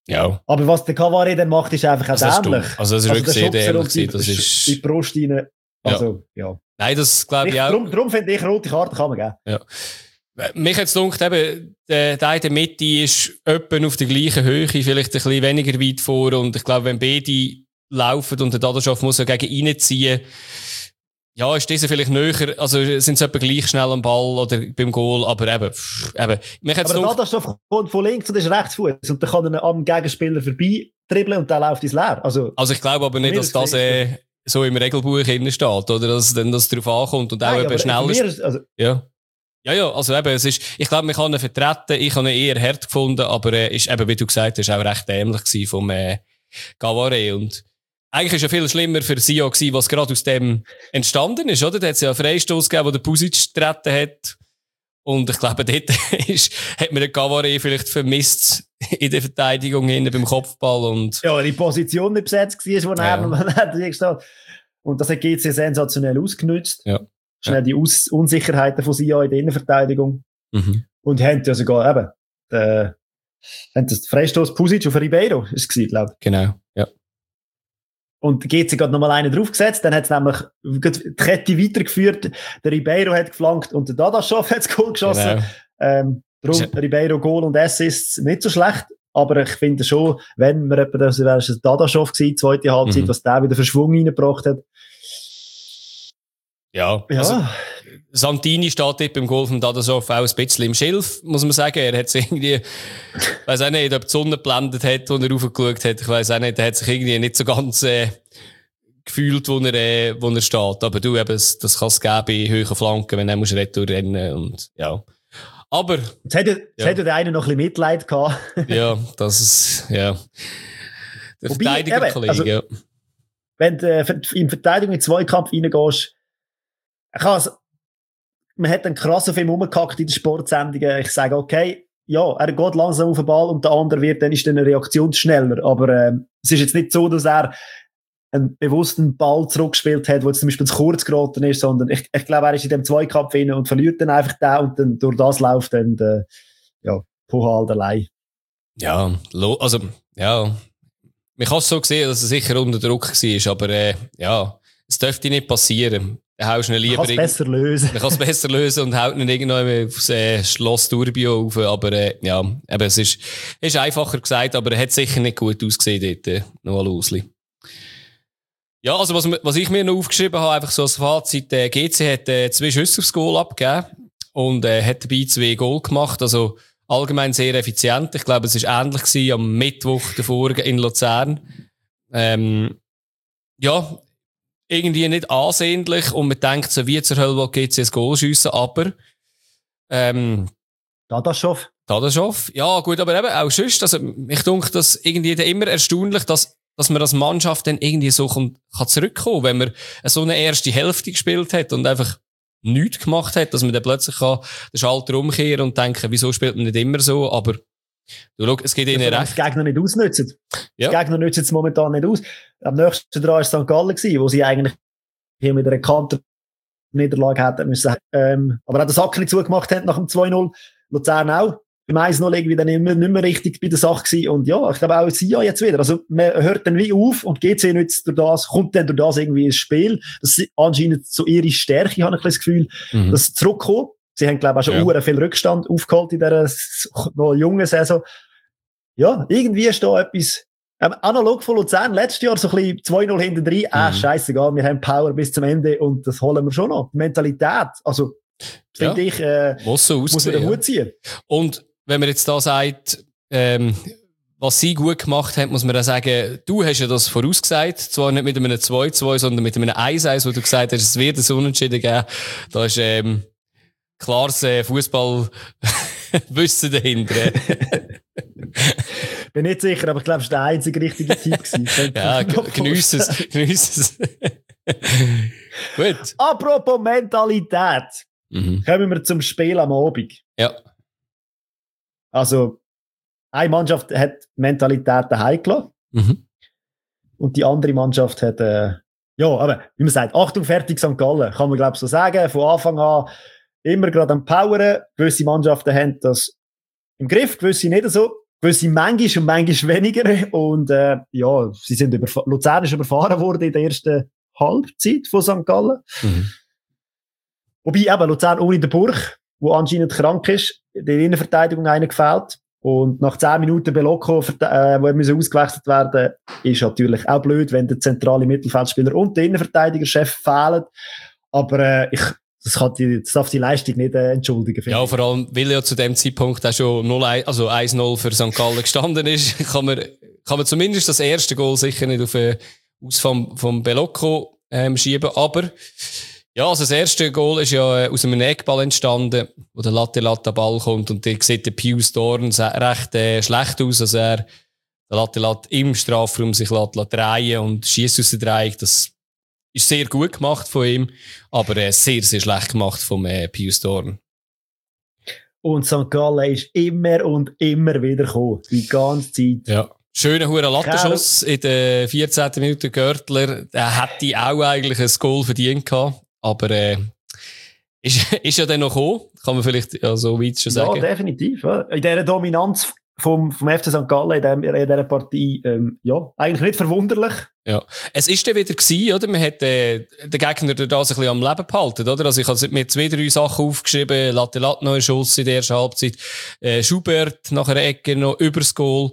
Speaker 1: Ja.
Speaker 2: Aber was der Cavare dann macht, ist einfach auch
Speaker 1: also
Speaker 2: dämlich.
Speaker 1: Also das ist wirklich sehr dämlich. Das ist...
Speaker 2: in die Brust rein. Also, ja.
Speaker 1: ja. Nein, das glaube ich auch.
Speaker 2: Darum, darum finde ich, rote Karte kann man geben.
Speaker 1: Ja. Mich hat es gedacht, eben, der, der in der Mitte ist etwa auf der gleichen Höhe, vielleicht ein bisschen weniger weit vor. Und ich glaube, wenn beide laufen und der Dadaschow muss ja gegen reinziehen, ja, ist dieser vielleicht näher, also sind sie etwa gleich schnell am Ball oder beim Goal, aber eben, pff, eben. Mich hat's
Speaker 2: aber der
Speaker 1: gedacht,
Speaker 2: Dadaschow kommt von links und ist Rechtsfuß und dann kann er am Gegenspieler vorbei dribbeln und dann läuft ins Leer. Also,
Speaker 1: also ich glaube aber nicht, dass das äh, so im Regelbuch drin steht, oder dass dann das darauf ankommt und auch
Speaker 2: Nein,
Speaker 1: eben schnell ist.
Speaker 2: Also,
Speaker 1: ja. Ja, ja, also eben, es ist, ich glaube, man kann ihn vertreten, ich habe ihn eher hart gefunden, aber er äh, ist eben, wie du gesagt hast, auch recht dämlich gewesen vom äh, Cavare. Und eigentlich ist ja viel schlimmer für Sion gewesen, was gerade aus dem entstanden ist, oder? Da hat es ja einen Freistoß gegeben, wo der Pusic getreten hat. Und ich glaube, dort ist, hat man den Cavare vielleicht vermisst in der Verteidigung hinten beim Kopfball und...
Speaker 2: Ja, die Position nicht besetzt war, wo
Speaker 1: ja.
Speaker 2: er gestanden. Und das hat G C sensationell ausgenutzt.
Speaker 1: Ja.
Speaker 2: Schnell ja. die Aus- Unsicherheiten von Sion in der Innenverteidigung.
Speaker 1: Mhm.
Speaker 2: Und haben ja sogar eben, der, haben das Freistoß Pusic auf Ribeiro, ist es gewesen, glaube ich.
Speaker 1: Genau, ja.
Speaker 2: Und G C hat nochmal einen draufgesetzt, dann hat es nämlich die Kette weitergeführt, der Ribeiro hat geflankt und der Dadaschow hat das Goal geschossen. Genau. Ähm, darum ja. Ribeiro Goal und Assists nicht so schlecht, aber ich finde schon, wenn wir etwa, das wäre es Dadaschow gewesen, zweite Halbzeit, mhm. was der wieder für Schwung reingebracht hat.
Speaker 1: Ja, ja. Also, Santini steht dort beim Goal von Dadaschow auch ein bisschen im Schilf, muss man sagen. Er hat sich irgendwie, ich weiss auch nicht, ob die Sonne geblendet hat, als er raufgeschaut hat. Ich weiss auch nicht, er hat sich irgendwie nicht so ganz äh, gefühlt, wo er, äh, wo er steht. Aber du, eben, das, das kann es geben bei hohen Flanken, wenn er muss retour rennen und ja. Aber...
Speaker 2: Jetzt hätte, jetzt ja. hätte der eine noch ein bisschen Mitleid gehabt.
Speaker 1: Ja, das ist, ja. Der Verteidiger-Kollege, also, ja.
Speaker 2: Wenn du äh, in Verteidigung in den Zweikampf reingehst, ich has, man hat einen krass auf ihm rumgehackt in den Sportsendungen. Ich sage, okay, ja, er geht langsam auf den Ball und der andere wird, dann ist dann eine Reaktion schneller. Aber äh, es ist jetzt nicht so, dass er einen bewussten Ball zurückgespielt hat, wo jetzt zum Beispiel zu kurz geraten ist, sondern ich, ich glaube, er ist in dem Zweikampf rein und verliert dann einfach den und dann durch das läuft dann der, ja, Puhal allein.
Speaker 1: Ja, also, ja, man kann es so sehen, dass er sicher unter Druck war, aber äh, ja, es dürfte nicht passieren. Dann haust du ihn lieber.
Speaker 2: Man kann es besser lösen.
Speaker 1: Man kann es besser lösen und haut ihn irgendwann aufs äh, Schloss Turbio auf. Aber äh, ja, eben, es ist, ist einfacher gesagt, aber er hat sicher nicht gut ausgesehen dort, äh, Noah Losli. Ja, also was, was ich mir noch aufgeschrieben habe, einfach so als Fazit, äh, G C hat äh, zwei Schüsse aufs Goal abgegeben und äh, hat dabei zwei Goal gemacht, also allgemein sehr effizient. Ich glaube, es war ähnlich gewesen am Mittwoch davor in Luzern. Ähm, ja, irgendwie nicht ansehnlich und man denkt so, wie zur Hölle geht es jetzt Goal schiessen, aber ähm,
Speaker 2: Dadaschow.
Speaker 1: Dadaschow, ja gut, aber eben auch sonst, also ich denke, das irgendwie immer erstaunlich, dass, dass man als Mannschaft dann irgendwie so kann, kann zurückkommen, wenn man so eine erste Hälfte gespielt hat und einfach nichts gemacht hat, dass man dann plötzlich kann den Schalter umkehren und denken, wieso spielt man nicht immer so, aber du, schau, es geht ihnen
Speaker 2: recht.
Speaker 1: recht.
Speaker 2: Die Gegner nicht ausnutzen.
Speaker 1: Ja.
Speaker 2: Die Gegner nutzen es momentan nicht aus. Am nächsten dran war Sankt Gallen, wo sie eigentlich hier mit einer Kanter-Niederlage hätten müssen. Ähm, aber auch den Sack nicht zugemacht haben nach dem zwei null. Luzern auch. Beim eins null irgendwie dann nicht mehr, nicht mehr richtig bei der Sache gewesen. Und ja, ich glaube auch Sia jetzt wieder. Also man hört dann wie auf und G C nützt durch das, kommt dann durch das irgendwie ins Spiel. Das ist anscheinend so ihre Stärke, habe ich das Gefühl, mhm. dass sie zurückkommen. Sie haben, glaube ich, auch schon ja. viel Rückstand aufgeholt in dieser noch jungen Saison. Ja, irgendwie ist da etwas, ähm, analog von Luzern, letztes Jahr so ein bisschen zwei null hinten drin, mhm. ah, scheissegal, wir haben Power bis zum Ende und das holen wir schon noch. Die Mentalität, also, finde ja. ich, äh,
Speaker 1: muss, so
Speaker 2: muss man den Hut ziehen.
Speaker 1: Und wenn man jetzt da sagt, ähm, was sie gut gemacht haben, muss man dann sagen, du hast ja das vorausgesagt, zwar nicht mit einem zwei zwei, sondern mit einem eins eins, wo du gesagt hast, es wird ein Unentschieden geben. Da ist, ähm, klares äh, Fußballwissen dahinter.
Speaker 2: Bin nicht sicher, aber ich glaube, es war der einzige richtige Tipp.
Speaker 1: Ja, geniesse es, geniesse es. Gut.
Speaker 2: Apropos Mentalität. Mhm. Kommen wir zum Spiel am Abend.
Speaker 1: Ja.
Speaker 2: Also, eine Mannschaft hat Mentalität daheim gelassen.
Speaker 1: Mhm.
Speaker 2: Und die andere Mannschaft hat, äh, ja, aber wie man sagt, Achtung, fertig, Sankt Gallen. Kann man, glaube ich, so sagen. Von Anfang an immer gerade am Poweren. Gewisse Mannschaften haben das im Griff, gewisse nicht so. gewisse manchmal und manchmal weniger. Und äh, ja, sie sind über, Luzern ist überfahren worden in der ersten Halbzeit von Sankt Gallen. Mhm. Wobei eben Luzern ohne den Burg, der anscheinend krank ist, in der Innenverteidigung einer gefällt. Und nach zehn Minuten Belocco, äh, wo er ausgewechselt werden ist natürlich auch blöd, wenn der zentrale Mittelfeldspieler und der Innenverteidigerchef fehlen. Aber äh, ich, das, kann die, das darf die Leistung nicht äh, entschuldigen.
Speaker 1: Ja, vor allem, weil ja zu dem Zeitpunkt auch schon null eins, also eins null für Sankt Gallen gestanden ist, kann man, kann man zumindest das erste Goal sicher nicht auf äh, aus vom, vom Belocco ähm, schieben. Aber ja, also das erste Goal ist ja aus einem Eckball entstanden, wo der Latte Latte Ball kommt und da sieht der Pius Dorn recht äh, schlecht aus, also er der Latte Latte im Strafraum sich lässt, lässt drehen und schießt aus der Dreieck. Das ist sehr gut gemacht von ihm, aber äh, sehr, sehr schlecht gemacht vom äh, Pius Dorn.
Speaker 2: Und Sankt Gallen ist immer und immer wieder gekommen, die ganze Zeit.
Speaker 1: Ja. Schöner hoher Lattenschuss in der vierzehnten Minute Görtler. Der hätte auch eigentlich ein Goal verdient gehabt. Aber äh, ist, ist ja dann noch gekommen, kann man vielleicht ja, so weit schon sagen.
Speaker 2: Ja, definitiv. Ja. In dieser Dominanz vom, vom F C Sankt Gallen in, dem, in dieser Partie, ähm, ja, eigentlich nicht verwunderlich.
Speaker 1: Ja, es ist dann wieder gewesen, oder? Man hat äh, den Gegner da ein bisschen am Leben behalten, oder? Also ich habe mir zwei, drei Sachen aufgeschrieben. Latte Latte noch einen Schuss in der ersten Halbzeit. Äh, Schubert nach einer Ecke noch übers Goal.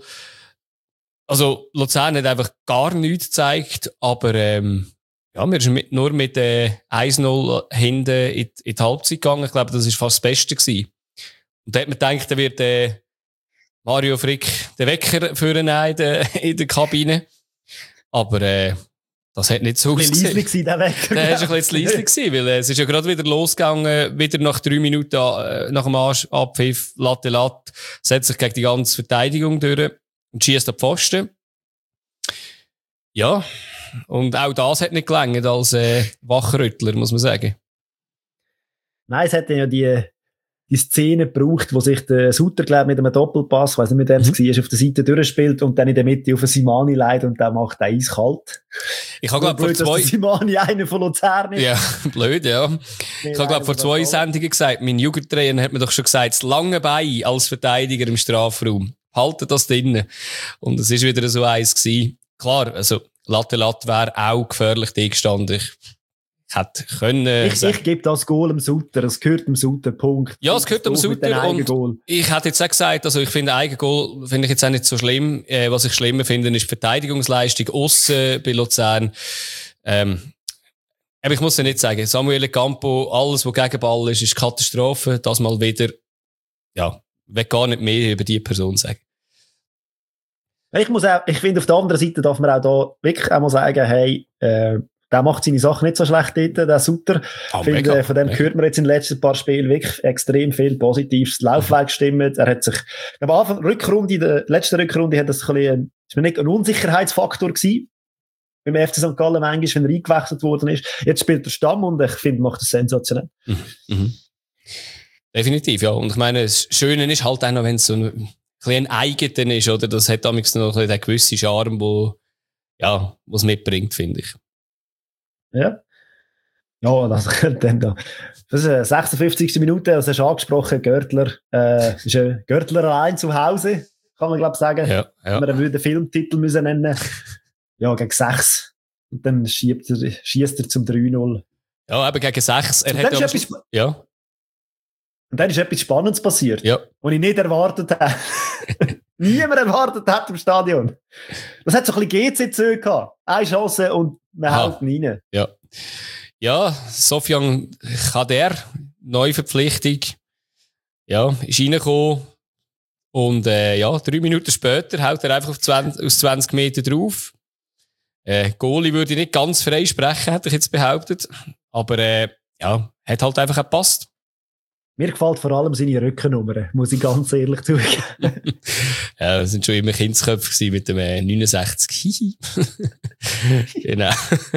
Speaker 1: Also Luzern hat einfach gar nichts gezeigt, aber ähm, ja, wir sind mit, nur mit äh, eins null hinten in, in die Halbzeit gegangen. Ich glaube, das war fast das Beste gewesen. Und da hat man gedacht, da wird äh, Mario Frick den Wecker führen in der, in der Kabine. Aber äh, das hat nicht so ausgesehen.
Speaker 2: Ein der Wecker.
Speaker 1: Der war ein bisschen zu leise gewesen, weil äh, es ist ja gerade wieder losgegangen, wieder nach drei Minuten äh, nach dem Abpfiff, Latte Latte, setzt sich gegen die ganze Verteidigung durch und schießt an die Pfosten. Ja, und auch das hat nicht gelangt als äh, Wachrüttler, muss man sagen.
Speaker 2: Nein, es hat ja die, die Szene gebraucht, wo sich der Sutter, glaube mit einem Doppelpass, ich weiss nicht, mit dem es mhm. war, auf der Seite durchspielt und dann in der Mitte auf einen Simani leitet und der macht den eiskalt.
Speaker 1: Ich habe glaube vor zwei...
Speaker 2: Dass der Simani einer von Luzern ist.
Speaker 1: Ja, blöd, ja. Ich habe glaube vor zwei Sendungen gesagt, mein Jugendtrainer hat mir doch schon gesagt, das lange Bein als Verteidiger im Strafraum. Haltet das drinnen. Und es war wieder so eins gewesen. Klar, also Latte Latte wäre auch gefährlich gestanden. Ich hätte können...
Speaker 2: Ich, ich gebe das Goal dem Sutter. Es gehört dem Sutter, Punkt.
Speaker 1: Ja, es gehört dem Sutter. Und ich hätte jetzt auch gesagt, also ich finde Eigengoal finde ich jetzt auch nicht so schlimm. Äh, was ich schlimmer finde, ist die Verteidigungsleistung aussen bei Luzern. Ähm, aber ich muss ja nicht sagen, Samuel Campo, alles, was gegen Ball ist, ist Katastrophe. Das mal wieder, ja, ich will gar nicht mehr über diese Person sagen.
Speaker 2: Ich muss auch, ich finde, auf der anderen Seite darf man auch da wirklich auch mal sagen, hey, äh, der macht seine Sachen nicht so schlecht dort, der Sutter. Ich finde, mega, von dem mega. Hört man jetzt in den letzten paar Spielen wirklich extrem viel Positives. Das Laufweg gestimmt. Er hat sich, am Anfang, Rückrunde, in der letzten Rückrunde hat das ein bisschen, ist mir nicht ein Unsicherheitsfaktor gewesen. Beim F C Sankt Gallen manchmal, wenn er eingewechselt worden ist. Jetzt spielt er Stamm und ich finde, macht das sensationell.
Speaker 1: Mhm. Mhm. Definitiv, ja. Und ich meine, das Schöne ist halt auch noch, wenn es so ein, ein eigener ist, oder? Das hat damals noch ein den gewissen Charme, wo, ja, was mitbringt, finde ich.
Speaker 2: Ja. Ja, das dann da. Das ist eine sechsundfünfzigste Minute, das hast du angesprochen, Görtler, äh, ist ein Görtler allein zu Hause, kann man, glaube ich, sagen.
Speaker 1: Ja, ja.
Speaker 2: Wenn wir den Filmtitel müssen nennen. Ja, gegen sechs. Und dann schiebt er, schießt er zum drei null.
Speaker 1: Ja, eben gegen sechs. Er hat
Speaker 2: etwas,
Speaker 1: ja.
Speaker 2: Und dann ist etwas Spannendes passiert,
Speaker 1: ja.
Speaker 2: was ich nicht erwartet habe. Niemand erwartet hat im Stadion. Das hat so ein bisschen G C Zö gehabt. Eine Chance und wir halten rein.
Speaker 1: Ja. Ja, Sofjan Kader, Neuverpflichtung. Ja, ist reingekommen. Und, äh, ja, drei Minuten später haut er einfach auf zwanzig, aus zwanzig Meter drauf. Äh, Goalie würde ich nicht ganz frei sprechen, hätte ich jetzt behauptet. Aber, äh, ja, hat halt einfach gepasst.
Speaker 2: Mir gefällt vor allem seine Rückennummer, muss ich ganz ehrlich zugeben.
Speaker 1: Ja, das sind schon immer Kindsköpfe mit dem äh, neunundsechzig. Genau.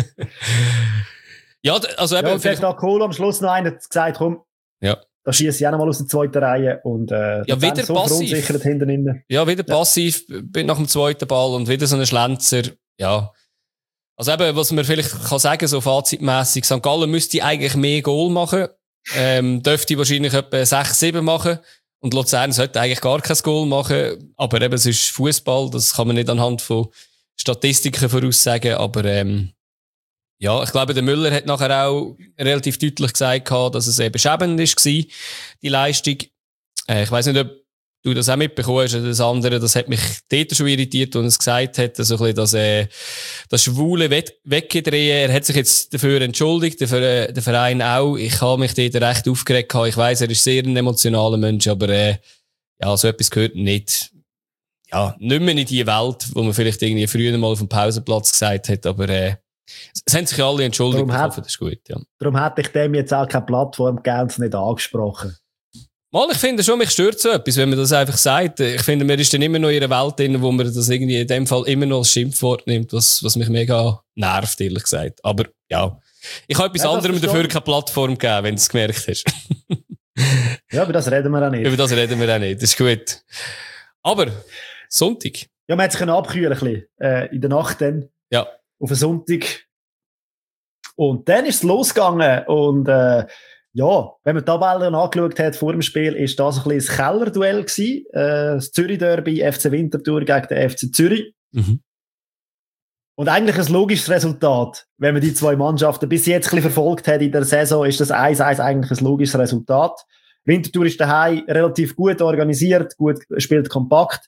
Speaker 1: Ja, also eben...
Speaker 2: Ja, und der da Kohl am Schluss noch einer gesagt, komm,
Speaker 1: ja.
Speaker 2: Da schieße ich auch noch mal aus der zweiten Reihe und äh,
Speaker 1: ja, wieder
Speaker 2: so
Speaker 1: passiv.
Speaker 2: Hinten innen.
Speaker 1: Ja, wieder ja. passiv nach dem zweiten Ball und wieder so ein Schlenzer. Ja. Also eben, was man vielleicht kann sagen, so fazitmässig, Sankt Gallen müsste eigentlich mehr Goal machen. Ähm, dürfte wahrscheinlich etwa sechs, sieben machen. Und Luzern sollte eigentlich gar kein Goal machen. Aber eben, es ist Fußball, das kann man nicht anhand von Statistiken voraussagen. Aber ähm, ja, ich glaube, der Müller hat nachher auch relativ deutlich gesagt, dass es eben beschämend war, die Leistung. Äh, ich weiss nicht, ob du das auch mitbekommen hast oder das andere. Das hat mich dort schon irritiert, als er es gesagt hat, so ein bisschen, dass äh, das Schwule we- weggedrehen. Er hat sich jetzt dafür entschuldigt, der, der Verein auch. Ich habe mich dort recht aufgeregt. Ich weiss, er ist sehr ein emotionaler Mensch, aber äh, ja, so etwas gehört nicht. Ja, nicht mehr in die Welt, wo man vielleicht irgendwie früher mal auf dem Pausenplatz gesagt hat, aber äh, es haben sich ja alle entschuldigt. Ich hoffe, das ist gut, ja.
Speaker 2: Darum hätte ich dem jetzt auch keine Plattform gegeben und nicht angesprochen.
Speaker 1: Mal, ich finde schon, mich stört so etwas, wenn man das einfach sagt. Ich finde, man ist dann immer noch in einer Welt drin, wo man das irgendwie in dem Fall immer noch als Schimpfwort nimmt, was, was mich mega nervt, ehrlich gesagt. Aber ja, ich habe etwas ja, anderem dafür keine Plattform gegeben, wenn du es gemerkt hast.
Speaker 2: Ja, über das reden wir auch nicht.
Speaker 1: Über das reden wir auch nicht, das ist gut. Aber Sonntag.
Speaker 2: Ja, man hat sich abkühlen ein bisschen, äh, in der Nacht dann.
Speaker 1: Ja.
Speaker 2: Auf einen Sonntag. Und dann ist es losgegangen und äh, ja, wenn man die Tabellen angeschaut hat vor dem Spiel, ist das ein bisschen ein Kellerduell gewesen. Äh, das Zürich-Derby, F C Winterthur gegen den F C Zürich.
Speaker 1: Mhm.
Speaker 2: Und eigentlich ein logisches Resultat. Wenn man die zwei Mannschaften bis jetzt ein bisschen verfolgt hat in der Saison, ist das eins eins eigentlich ein logisches Resultat. Winterthur ist daheim relativ gut organisiert, gut spielt kompakt.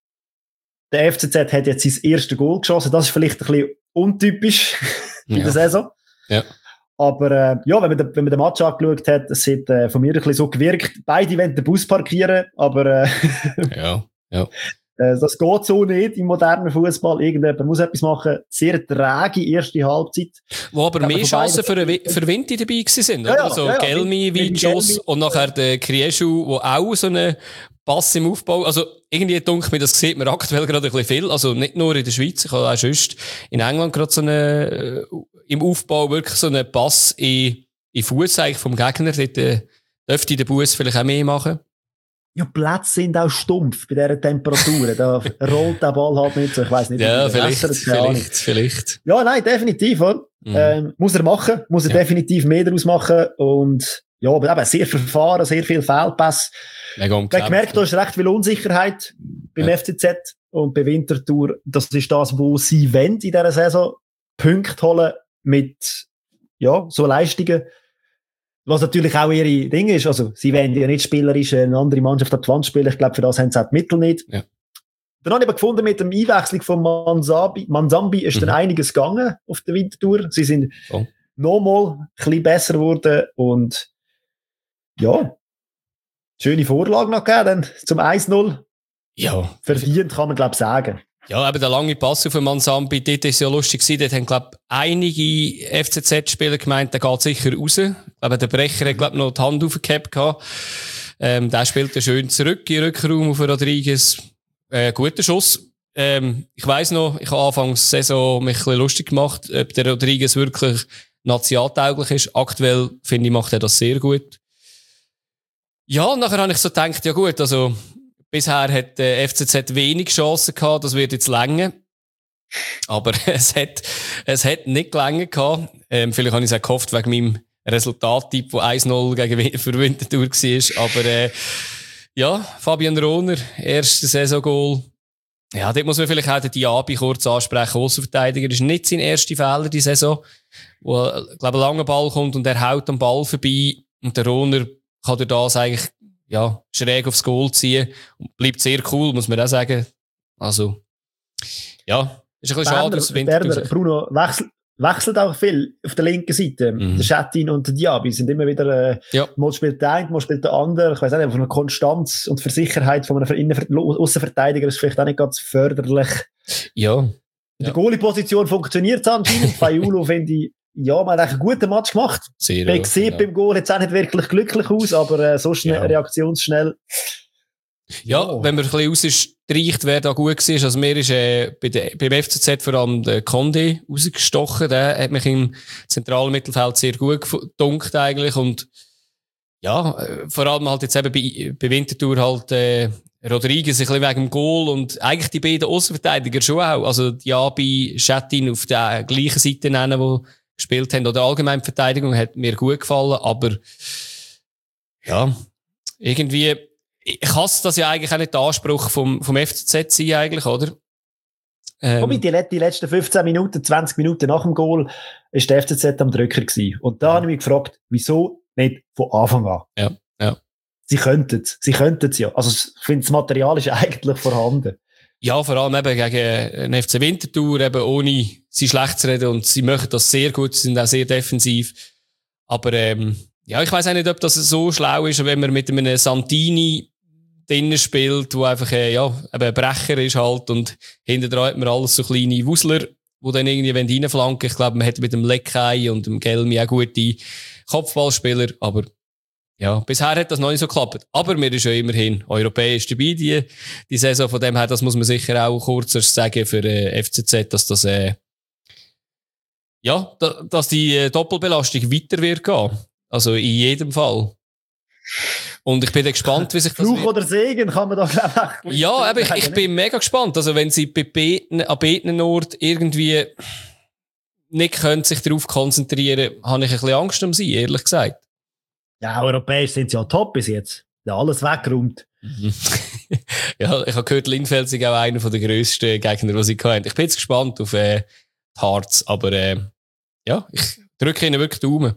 Speaker 2: Der F C Z hat jetzt sein erstes Goal geschossen. Das ist vielleicht ein bisschen untypisch in ja. der Saison.
Speaker 1: Ja.
Speaker 2: Aber äh, ja, wenn man, de, wenn man den Match angeschaut hat, es hat äh, von mir ein bisschen so gewirkt. Beide wollen den Bus parkieren, aber äh,
Speaker 1: ja, ja.
Speaker 2: äh, das geht so nicht im modernen Fußball. Irgendjemand muss etwas machen. Sehr träge erste Halbzeit.
Speaker 1: Wo aber mehr Chancen für, für Winti dabei waren, oder? Ja, ja, also ja, ja. Gelmi, Weitschuss und nachher der Krieschu, der auch so eine Pass im Aufbau. Also irgendwie denke ich mir, das sieht man aktuell gerade ein bisschen viel. Also nicht nur in der Schweiz, ich habe auch sonst in England gerade so eine, äh, im Aufbau wirklich so einen Pass in, in Fuß eigentlich vom Gegner. Dort äh, dürfte der Bus vielleicht auch mehr machen.
Speaker 2: Ja, Plätze sind auch stumpf bei dieser Temperatur. Da rollt der Ball halt nicht so. Ich weiss nicht,
Speaker 1: ja, vielleicht, vielleicht, vielleicht.
Speaker 2: Ja, nein, definitiv. Oder? Mhm. Ähm, muss er machen. Muss er ja. definitiv mehr daraus machen. Und ja, aber eben sehr verfahren, sehr viel Fehlpass. Man gemerkt, da ist recht viel Unsicherheit beim ja. F C Z und bei Winterthur. Das ist das, wo sie wollen in dieser Saison. Punkte holen mit, ja, so Leistungen. Was natürlich auch ihre Dinge ist. Also, sie wollen ja nicht spielerisch eine andere Mannschaft an die Wand spielen. Ich glaube, für das haben sie auch die Mittel nicht.
Speaker 1: Ja.
Speaker 2: Dann habe ich aber gefunden, mit dem Einwechslung von Manzambi, Manzambi ist mhm. dann einiges gegangen auf der Winterthur. Sie sind oh. nochmal ein bisschen besser geworden und ja, schöne Vorlage noch gegeben, dann zum eins null.
Speaker 1: Ja.
Speaker 2: Verdient, kann man, glaube ich, sagen.
Speaker 1: Ja, eben der lange Pass auf den Manzambi, dort ist ja lustig gewesen. Dort haben, glaube ich, einige F C Z-Spieler gemeint, der geht sicher raus. Aber der Brecher hat, glaube ich, noch die Hand aufgehabt gehabt. Ähm, der spielt schön zurück in den Rückraum auf Rodriguez. Äh, guter Schuss. Ähm, ich weiss noch, ich habe anfangs der Saison mich ein bisschen lustig gemacht, ob der Rodriguez wirklich nationaltauglich ist. Aktuell, finde ich, macht er das sehr gut. Ja, und nachher habe ich so gedacht, ja gut, also, bisher hat der F C Z wenig Chancen gehabt, das wird jetzt länger. Aber es hat, es hat nicht länger gehabt. Ähm, vielleicht habe ich es auch gehofft wegen meinem Resultattipp, der eins null gegen für Winterthur war. Aber, äh, ja, Fabian Rohner, erstes Saisongoal. Ja, dort muss man vielleicht auch den Diaby kurz ansprechen. Aussenverteidiger ist nicht sein erster Fehler die Saison. Wo, ich glaube, ein langer Ball kommt und er haut am Ball vorbei. Und der Rohner kann durch das eigentlich, ja, schräg aufs Goal ziehen. Und bleibt sehr cool, muss man auch sagen. Also, ja, ist ein bisschen
Speaker 2: Berner,
Speaker 1: schade, dass Winterthur...
Speaker 2: Berner, Bruno wechselt, wechselt auch viel auf der linken Seite. Mhm. Der Schattin und der Diaby sind immer wieder, äh,
Speaker 1: ja.
Speaker 2: mal spielt der eine, mal spielt der andere. Ich weiss nicht, von einer Konstanz und Versicherheit von einem Aussenverteidiger ist vielleicht auch nicht ganz förderlich.
Speaker 1: Ja.
Speaker 2: In der ja. Goalie-Position funktioniert es anscheinend. Faiulo finde ich, ja, man hat einen guten Match gemacht.
Speaker 1: Sehr,
Speaker 2: Man sieht ja. beim Goal jetzt auch nicht wirklich glücklich aus, aber äh, so schnell, ja. reaktionsschnell.
Speaker 1: Ja, oh. wenn man ein bisschen rausstreicht, wer da gut war. Also mir ist äh, bei der, beim F C Z vor allem der Condé rausgestochen. Der hat mich im zentralen Mittelfeld sehr gut gedunkt eigentlich. Und ja, äh, vor allem halt jetzt eben bei, bei Winterthur halt äh, Rodriguez ein bisschen wegen dem Goal und eigentlich die beiden Aussenverteidiger schon auch. Also Diaby, Schattin auf der gleichen Seite nennen, die gespielt haben. Oder allgemein die Verteidigung hat mir gut gefallen. Aber ja, irgendwie... ich hasse das ja eigentlich auch nicht der Anspruch vom, vom F C Z sein, eigentlich, oder? Ähm,
Speaker 2: Wobei, die, die letzten fünfzehn Minuten, zwanzig Minuten nach dem Goal, ist der F C Z am Drücker gewesen. Und da ja. habe ich mich gefragt, wieso nicht von Anfang an?
Speaker 1: Ja, ja.
Speaker 2: Sie könnten es, sie könnten es ja. Also, ich finde, das Material ist eigentlich vorhanden.
Speaker 1: Ja, vor allem eben gegen den F C Winterthur, eben ohne sie schlecht zu reden. Und sie machen das sehr gut, sie sind auch sehr defensiv. Aber, ähm, ja, ich weiss auch nicht, ob das so schlau ist, wenn man mit einem Santini drinnen spielt, wo einfach, äh, ja, eben ein Brecher ist halt, und hinten dran hat man alles so kleine Wusler, die dann irgendwie reinflanken. Ich glaube, man hat mit dem Leckei und dem Gelmi auch gute Kopfballspieler, aber ja, bisher hat das noch nicht so geklappt. Aber wir sind ja immerhin europäisch dabei, die, die Saison. Von dem her, das muss man sicher auch kurz erst sagen für äh, F C Z, dass das, äh, ja, da, dass die äh, Doppelbelastung weiter wird gehen. Also in jedem Fall. Und ich bin dann gespannt, wie sich das...
Speaker 2: Fluch oder Segen kann man da, glaube
Speaker 1: ich... Ja, aber ich, ich bin mega gespannt. Also wenn sie bei beten, an beten Ort irgendwie nicht können sich darauf konzentrieren, habe ich ein bisschen Angst um sie, ehrlich gesagt.
Speaker 2: Ja, europäisch sind sie ja top bis jetzt. Ja, alles weggeräumt.
Speaker 1: Ja, ich habe gehört, Linfeld ist auch einer der grössten Gegner, die sie hatten. Ich bin jetzt gespannt auf äh, die Hearts, aber äh, ja, ich drücke ihnen wirklich Daumen.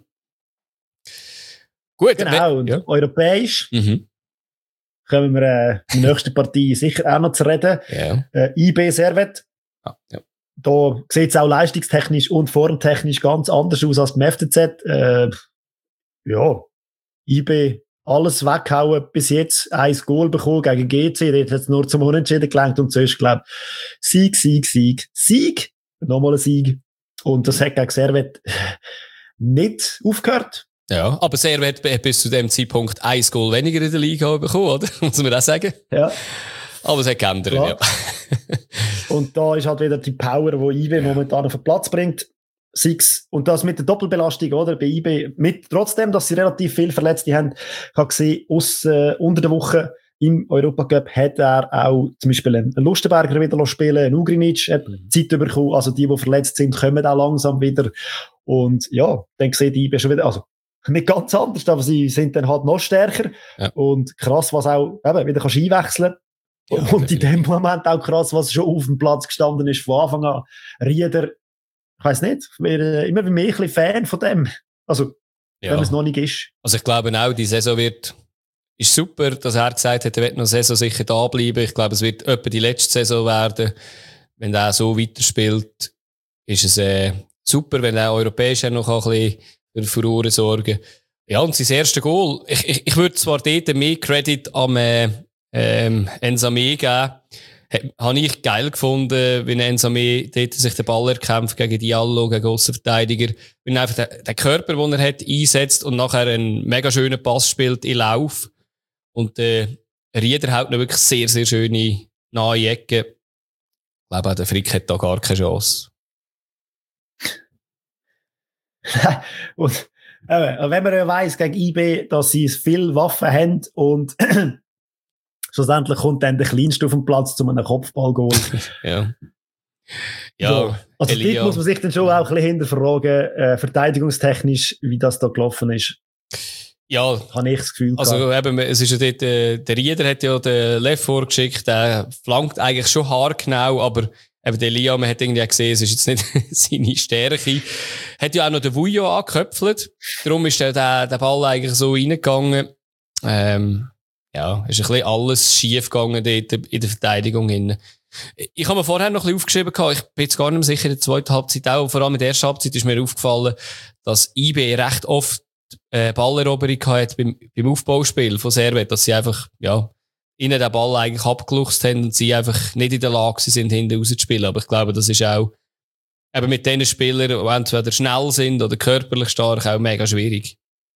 Speaker 1: Gut,
Speaker 2: genau, und ja. Europäisch mhm. kommen wir äh, in der nächsten Partie sicher auch noch zu reden.
Speaker 1: Ja.
Speaker 2: Äh, I B Servet.
Speaker 1: Ah, ja.
Speaker 2: Da sieht es auch leistungstechnisch und formtechnisch ganz anders aus als beim F C Z. Äh, ja, I B alles weggehauen, bis jetzt ein Goal bekommen gegen G C, der hat jetzt nur zum Unentschieden gelangt und zuerst, glaube ich, Sieg, Sieg, Sieg, Sieg, nochmal ein Sieg. Und das hat gegen Servet nicht aufgehört.
Speaker 1: Ja, aber Servet hat bis zu dem Zeitpunkt ein Goal weniger in der Liga bekommen, oder? Muss man auch sagen.
Speaker 2: Ja.
Speaker 1: Aber es hat geändert, ja.
Speaker 2: Und da ist halt wieder die Power, die I B momentan auf den Platz bringt. Six. Und das mit der Doppelbelastung, oder? Bei I B, mit, trotzdem, dass sie relativ viele Verletzte haben, ich habe gesehen, aus, äh, unter der Woche im Europacup hat er auch zum Beispiel einen Lustenberger wieder spielen, einen Ugrinic hat Zeit bekommen, also die, die verletzt sind, kommen auch langsam wieder. Und ja, dann sieht I B schon wieder, also nicht ganz anders, aber sie sind dann halt noch stärker. Ja. Und krass, was auch eben, wieder kannst einwechseln. Ja, und in dem Moment auch krass, was schon auf dem Platz gestanden ist von Anfang an. Rieder, ich weiss nicht, ich bin immer mehr ein bisschen Fan von dem. Also, ja. Wenn es noch nicht ist.
Speaker 1: Also ich glaube auch, die Saison wird, ist super, dass er gesagt hat, er wird noch eine Saison sicher da bleiben. Ich glaube, es wird etwa die letzte Saison werden. Wenn er so weiterspielt, ist es äh, super, wenn er europäisch noch ein bisschen für Furore sorgen. Ja, und sein erstes Goal, ich, ich, ich würde zwar dort mehr Credit am äh, ähm, Nsame geben. Habe ich geil gefunden, wenn Nsame dort sich den Ball erkämpft gegen Diallo, gegen Aussenverteidiger. Wenn er einfach den, den Körper, den er hat, einsetzt und nachher einen mega schönen Pass spielt in Lauf. Und äh, Rieder haut noch wirklich sehr, sehr schöne nahe Ecken. Ich glaube auch, der Frick hat da gar keine Chance.
Speaker 2: Und äh, wenn man ja weiss gegen I B, dass sie viele Waffen haben und schlussendlich kommt dann der Kleinste auf den Platz zu einem Kopfballgoal.
Speaker 1: Ja. Ja,
Speaker 2: so. Also dort muss man sich dann schon auch ein bisschen hinterfragen, äh, verteidigungstechnisch, wie das da gelaufen ist.
Speaker 1: Ja.
Speaker 2: Habe ich das Gefühl
Speaker 1: also gehabt. Eben, es ist ja dort, äh, der Rieder hat ja den Lev vorgeschickt, der flankt eigentlich schon haargenau, aber eben der Liam, man hat irgendwie gesehen, es ist jetzt nicht seine Stärke. Hat ja auch noch den Vujo angeköpfelt. Darum ist der, der, der Ball eigentlich so reingegangen. Ähm, ja, ist ein bisschen alles schief gegangen dort in der Verteidigung. Hin. Ich habe mir vorher noch ein bisschen aufgeschrieben, ich bin jetzt gar nicht mehr sicher, in der zweiten Halbzeit auch, vor allem in der ersten Halbzeit ist mir aufgefallen, dass I B recht oft äh, Balleroberung hatte beim, beim Aufbauspiel von Servet, dass sie einfach, ja, ihnen den Ball eigentlich abgeluchst haben und sie einfach nicht in der Lage sind, hinten rauszuspielen. Aber ich glaube, das ist auch eben mit diesen Spielern, die entweder schnell sind oder körperlich stark, auch mega schwierig.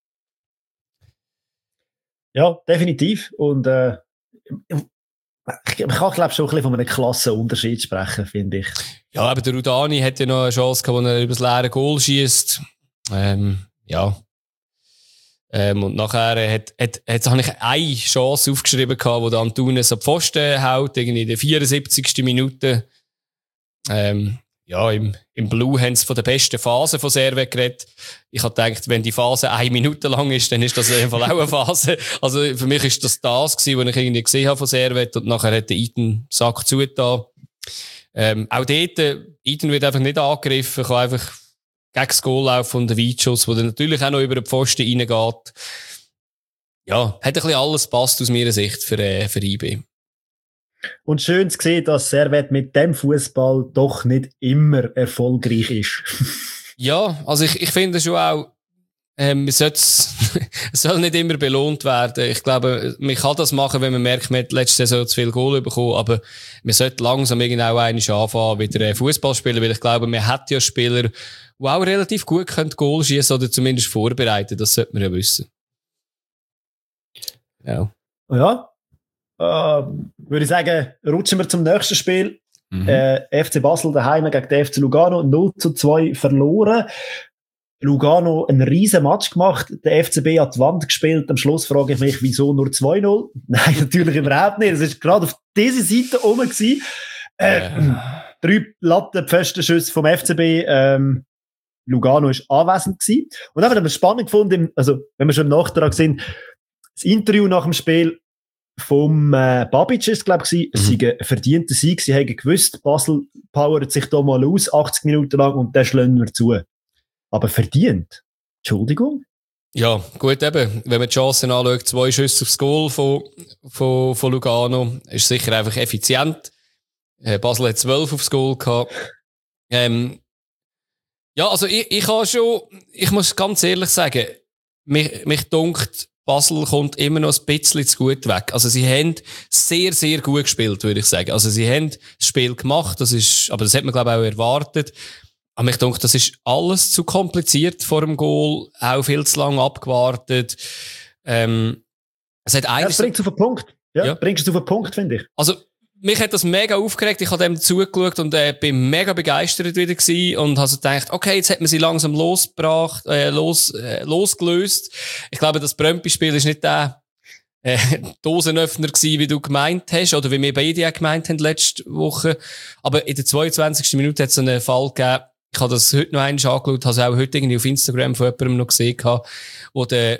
Speaker 2: Ja, definitiv. Und äh, ich, ich kann, glaube ich, schon ein bisschen von einem Klassenunterschied sprechen, finde ich.
Speaker 1: Ja, aber der Rudani hat ja noch eine Chance gehabt, wo er über das leere Goal schießt. Ähm, ja. Ähm, und nachher hat, hat, hat habe ich eine Chance aufgeschrieben gehabt, wo der Antunes am Pfosten haut, irgendwie in der vierundsiebzigsten Minute. Ähm, ja, im, im Blue haben sie von der besten Phase von Servet geredet. Ich habe gedacht, wenn die Phase eine Minute lang ist, dann ist das in Fall auch eine Phase. Also für mich ist das das gewesen, was ich irgendwie gesehen habe von Servet, und nachher hat der Iten Sack zugetan. Ähm, auch dort, Iten wird einfach nicht angegriffen, kann einfach gegen das Goal laufen und der Weitschuss, der dann natürlich auch noch über den Pfosten reingeht. Ja, hat ein bisschen alles passt aus meiner Sicht für, äh, für I B.
Speaker 2: Und schön zu sehen, dass Servet mit dem Fußball doch nicht immer erfolgreich ist.
Speaker 1: Ja, also ich, ich finde schon auch, ähm, es soll nicht immer belohnt werden. Ich glaube, man kann das machen, wenn man merkt, man hat letzte Saison zu viel Goal bekommen, aber man sollte langsam irgendwie auch einmal anfangen, wieder Fußball spielen, weil ich glaube, man hat ja Spieler, die auch relativ gut Goal schießen oder zumindest vorbereiten. Das sollte man ja wissen. Ja.
Speaker 2: Ja. Uh, würde ich sagen, rutschen wir zum nächsten Spiel. Mhm. Äh, F C Basel daheim gegen den F C Lugano null zu zwei verloren. Lugano einen riesen Match gemacht. Der F C B hat die Wand gespielt. Am Schluss frage ich mich, wieso nur zwei null? Nein, natürlich überhaupt nicht. Es war gerade auf dieser Seite oben. Äh, äh. Drei Lattenpfostenschüsse vom F C B. Ähm, Lugano war anwesend gewesen. Und dann haben wir spannend gefunden, also, wenn wir schon im Nachtrag sind, das Interview nach dem Spiel vom äh, Babic ist, glaube ich, es mhm. sei ein verdienter Sieg. Sie haben gewusst, Basel powert sich da mal aus, achtzig Minuten lang, und dann schlagen wir zu. Aber verdient? Entschuldigung?
Speaker 1: Ja, gut eben. Wenn man die Chancen anschaut, zwei Schüsse aufs Goal von, von, von Lugano, ist sicher einfach effizient. Äh, Basel hat zwölf aufs Goal gehabt. Ähm, ja, also ich, ich habe schon, ich muss ganz ehrlich sagen, mich, mich dunkt, Basel kommt immer noch ein bisschen zu gut weg. Also sie haben sehr, sehr gut gespielt, würde ich sagen. Also sie haben das Spiel gemacht, das ist, aber das hat man, glaube ich, auch erwartet. Aber ich denke, das ist alles zu kompliziert vor dem Goal, auch viel zu lange abgewartet. Ähm, es hat
Speaker 2: ja, das bringt es auf den Punkt. Ja, ja. bringst es auf den Punkt, finde ich.
Speaker 1: Also, mich hat das mega aufgeregt. Ich habe dem zugeschaut und äh, bin mega begeistert wieder gewesen und habe so gedacht, okay, jetzt hat man sie langsam losgebracht, äh, los, äh, losgelöst. Ich glaube, das Brömpi-Spiel ist nicht der äh, Dosenöffner gewesen, wie du gemeint hast, oder wie wir beide auch gemeint haben letzte Woche. Aber in der zweiundzwanzigsten Minute hat es einen Fall gegeben. Ich habe das heute noch einmal angeschaut, habe es auch heute irgendwie auf Instagram von jemandem noch gesehen, wo der,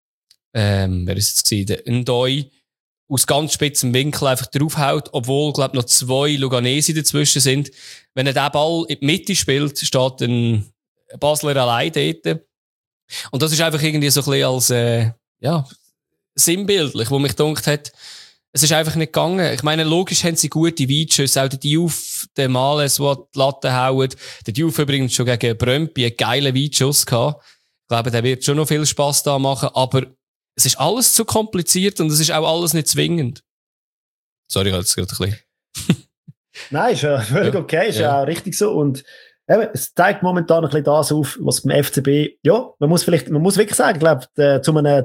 Speaker 1: ähm, wer ist es gewesen, der Ndoi aus ganz spitzem Winkel einfach draufhaut, obwohl, glaube ich, noch zwei Luganesi dazwischen sind. Wenn er den Ball in die Mitte spielt, steht ein Basler allein dort. Und das ist einfach irgendwie so ein bisschen als, äh, ja, sinnbildlich, wo mich gedacht hat, es ist einfach nicht gegangen. Ich meine, logisch haben sie gute Weitschüsse, auch der Diouf, der Males, der die Latte hauen. Der Diouf übrigens schon gegen Brömpi einen geilen Weitschuss gehabt. Ich glaube, der wird schon noch viel Spass da machen, aber es ist alles zu kompliziert und es ist auch alles nicht zwingend. Sorry, ich habe jetzt gerade ein bisschen.
Speaker 2: Nein, ist ja völlig ja. okay, ist ja. ja auch richtig so. Und eben, es zeigt momentan ein bisschen das auf, was beim F C B, ja, man muss vielleicht, man muss wirklich sagen, ich glaube, äh, zu einem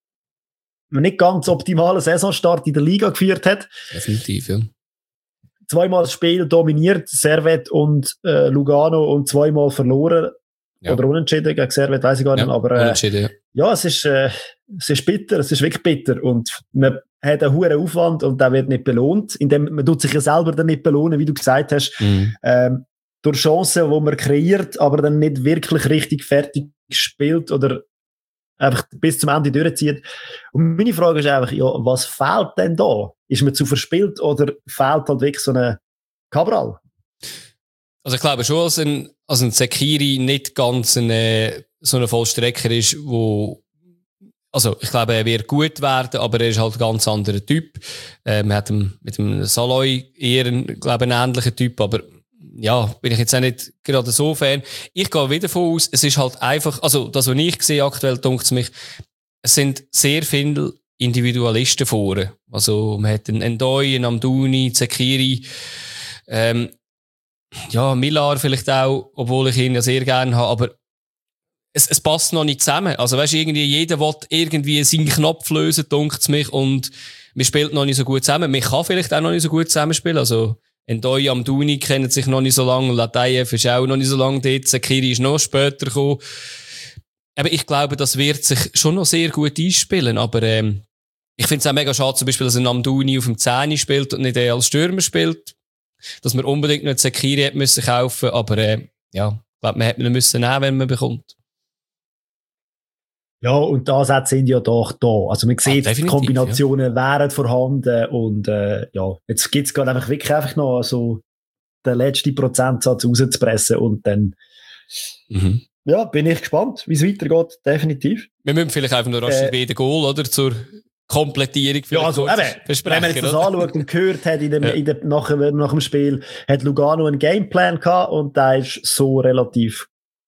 Speaker 2: nicht ganz optimalen Saisonstart in der Liga geführt hat.
Speaker 1: Definitiv, ja.
Speaker 2: Zweimal das Spiel dominiert, Servet und äh, Lugano, und zweimal verloren. Ja. Oder unentschieden gegen Servet, weiss ich gar nicht. Ja, aber äh, ja. ja, es ist, äh, es ist bitter, es ist wirklich bitter. Und man hat einen hohen Aufwand und der wird nicht belohnt. Indem, man tut sich ja selber dann nicht belohnen, wie du gesagt hast. Mhm. Ähm, durch Chancen, die man kreiert, aber dann nicht wirklich richtig fertig spielt oder einfach bis zum Ende durchzieht. Und meine Frage ist einfach, ja, was fehlt denn da? Ist man zu verspielt oder fehlt halt wirklich so eine Cabral?
Speaker 1: Also ich glaube schon, dass ein, also ein Sekiri nicht ganz eine, so ein Vollstrecker ist, wo, also ich glaube, er wird gut werden, aber er ist halt ein ganz anderer Typ. Äh, man hat ihm, mit dem Saloy eher einen, glaube ich, einen ähnlichen Typ, aber ja, bin ich jetzt auch nicht gerade so Fan. Ich gehe wieder davon aus, es ist halt einfach, also das, was ich sehe aktuell, denkt es mich, es sind sehr viele Individualisten vorne. Also man hat einen Ndoi, einen Amdouni, Sekiri, ähm, ja, Millar vielleicht auch, obwohl ich ihn ja sehr gerne habe, aber es, es passt noch nicht zusammen. Also weißt du, irgendwie jeder will irgendwie seinen Knopf lösen, denkt es mich, und man spielt noch nicht so gut zusammen. Man kann vielleicht auch noch nicht so gut zusammenspielen, also Ndoi, Amdouni kennen sich noch nicht so lange, Latayev ist auch noch nicht so lange dort, Sekiri ist noch später gekommen. Aber ich glaube, das wird sich schon noch sehr gut einspielen, aber ähm, ich finde es auch mega schade, zum Beispiel, dass ein Amdouni auf dem zehn spielt und nicht er als Stürmer spielt. dass man unbedingt noch Sekiri hätte müssen kaufen, aber äh, ja, ich glaube, man hätte ihn müssen nehmen, wenn man bekommt.
Speaker 2: Ja, und die Ansätze sind ja doch da. Also man sieht,
Speaker 1: ah,
Speaker 2: die Kombinationen ja. wären vorhanden und äh, ja, jetzt gibt es gerade einfach wirklich einfach noch so den letzten Prozentsatz rauszupressen und dann mhm. ja, bin ich gespannt, wie es weitergeht, definitiv.
Speaker 1: Wir müssen vielleicht einfach noch rasch äh, den Goal, oder, zur Komplettierung
Speaker 2: ja, also, eben, wenn man jetzt das anschaut und gehört hat, in dem, ja. in dem, nach, nach dem Spiel, hat Lugano einen Gameplan gehabt und der ist so relativ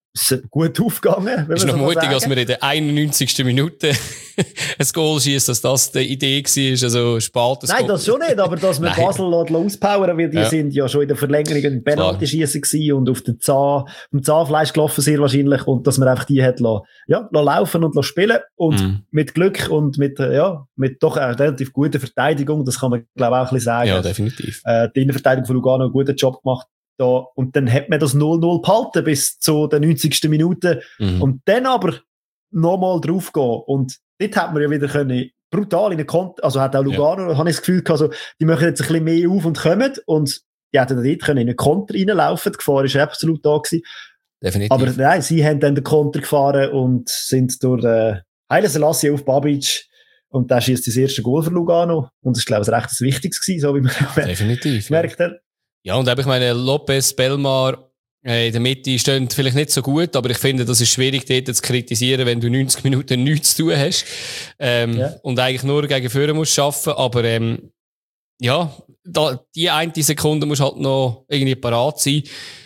Speaker 2: gut aufgegangen.
Speaker 1: Ist noch mutig, als wir in der einundneunzigsten Minute ein Goal schießt, dass das die Idee war, also spätes
Speaker 2: Nein, das schon nicht, aber dass wir Basel auspowern, weil die ja. sind ja schon in der Verlängerung ein Penalty-Schiessen gewesen und auf den Zahn, im Zahnfleisch gelaufen sehr wahrscheinlich und dass man einfach die hat lassen, ja, lassen laufen und spielen und mhm. mit Glück und mit, ja, mit doch einer relativ guten Verteidigung, das kann man glaube ich auch ein bisschen sagen.
Speaker 1: Ja, definitiv.
Speaker 2: Äh, die Innenverteidigung von Lugano einen guten Job gemacht. Da, und dann hat man das null null behalten bis zu der neunzigsten Minute. Mhm. Und dann aber nochmal draufgehen. Und dort hat man ja wieder können, brutal in den Konter, also hat auch Lugano, ja. habe ich das Gefühl gehabt, also, die machen jetzt ein bisschen mehr auf und kommen. Und die hätten dort können in den Konter reinlaufen. Die Gefahr ist absolut da gewesen.
Speaker 1: Definitiv.
Speaker 2: Aber nein, sie haben dann den Konter gefahren und sind durch äh, Haile Selassie auf Babic. Und da schießt das erste Goal für Lugano. Und das ist, glaube ich, recht das Wichtigste gewesen, so wie man
Speaker 1: definitiv
Speaker 2: gemerkt
Speaker 1: ja.
Speaker 2: hat.
Speaker 1: Ja, und ich meine, Lopez, Belmar, äh, in der Mitte stehen vielleicht nicht so gut, aber ich finde, das ist schwierig, dort zu kritisieren, wenn du neunzig Minuten nichts zu tun hast, ähm, ja. und eigentlich nur gegen Führer musst arbeiten, aber, ähm, ja, da, die eine Sekunde muss halt noch irgendwie parat sein.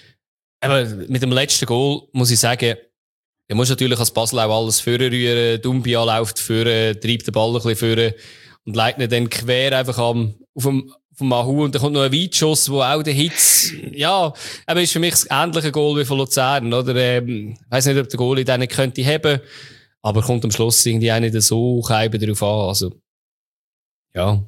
Speaker 1: Aber mit dem letzten Goal muss ich sagen, du musst natürlich als Basel auch alles vorrühren, Dumbia läuft vorne, treibt den Ball ein bisschen vorne und leitet ihn dann quer einfach am, auf dem, von Mahu und dann kommt noch ein Weitschuss, wo auch der Hitz, ja, aber ist für mich das ähnliche Goal wie von Luzern, oder? Ähm, ich weiss nicht, ob der Goalie den nicht könnte haben, aber kommt am Schluss irgendwie auch nicht so keiben darauf an, also, ja.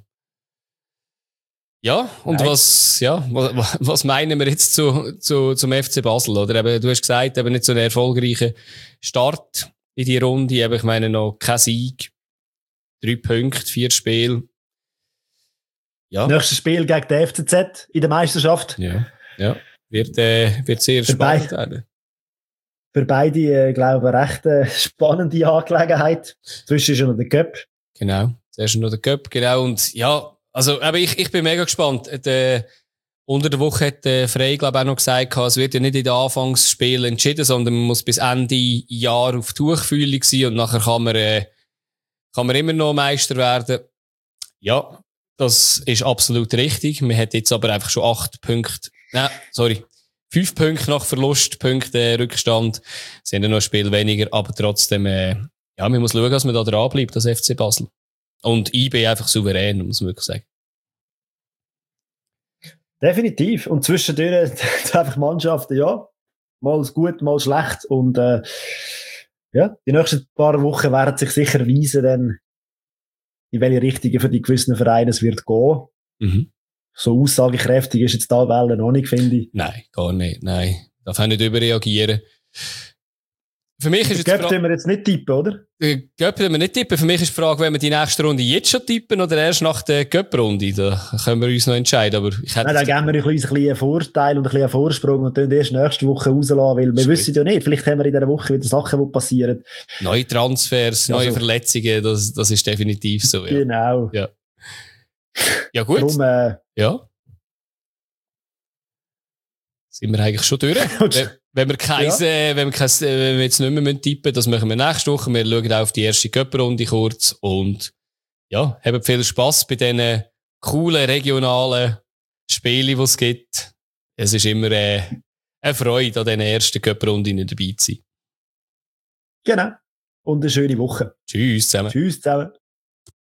Speaker 1: Ja, und Nein. was, ja, was, was meinen wir jetzt zu, zu, zum F C Basel, oder? Eben, du hast gesagt, eben nicht so einen erfolgreichen Start in die Runde, eben, ich meine noch kein Sieg, drei Punkte, vier Spiele. Ja.
Speaker 2: Nächstes Spiel gegen den F C Z in der Meisterschaft.
Speaker 1: Ja, ja. Wird, äh, wird sehr für spannend beid, werden.
Speaker 2: Für beide, äh, glaube ich, eine recht äh, spannende Angelegenheit. Zwischen ist noch der Cup.
Speaker 1: Genau, zuerst noch der Cup, genau. Und ja, also, aber ich, ich bin mega gespannt. Der, unter der Woche hat der Frey, glaube ich, auch noch gesagt, es wird ja nicht in den Anfangsspielen entschieden, sondern man muss bis Ende Jahr auf Tuchfühlung sein und nachher kann man, äh, kann man immer noch Meister werden. Ja. Das ist absolut richtig. Wir haben jetzt aber einfach schon acht Punkte, nein, sorry, fünf Punkte nach Verlustpunkten äh, Rückstand. Sind ja noch ein Spiel weniger, aber trotzdem, äh, ja, man muss schauen, dass man da dran bleibt, das F C Basel. Und I B einfach souverän, muss man wirklich sagen.
Speaker 2: Definitiv. Und zwischendurch einfach Mannschaften, ja, mal gut, mal schlecht. Und äh, ja, die nächsten paar Wochen werden sich sicher weisen, dann in welche Richtung für die gewissen Vereine es wird gehen. Mhm. So aussagekräftig ist jetzt da Welle noch nicht, finde ich.
Speaker 1: Nein, gar nicht, nein. Darf auch nicht überreagieren. Für mich ist
Speaker 2: jetzt Göpp tun wir jetzt nicht tippen, oder?
Speaker 1: Göpp tun wir nicht tippen. Für mich ist die Frage, wenn wir die nächste Runde jetzt schon tippen oder erst nach der Göpp-Runde. Da können wir uns noch entscheiden. Aber ich
Speaker 2: Nein, dann geben wir uns ein bisschen einen Vorteil und ein bisschen einen Vorsprung und dann erst nächste Woche rauslassen, weil wir wissen ja nicht, vielleicht haben wir in dieser Woche wieder Sachen, die passieren.
Speaker 1: Neue Transfers, neue also, Verletzungen, das, das ist definitiv so. Ja.
Speaker 2: Genau.
Speaker 1: Ja, ja gut.
Speaker 2: Darum, äh,
Speaker 1: ja. Sind wir eigentlich schon durch? wenn, wenn wir kein, ja. äh, wenn wir kein, äh, wenn wir jetzt nicht mehr tippen müssen, das machen wir nächste Woche. Wir schauen auch auf die erste Cup-Runde kurz und ja, haben viel Spass bei diesen coolen regionalen Spielen, die es gibt. Es ist immer äh, eine Freude, an diesen ersten Cup-Runden dabei zu sein.
Speaker 2: Genau. Und eine schöne Woche.
Speaker 1: Tschüss zusammen.
Speaker 2: Tschüss zusammen.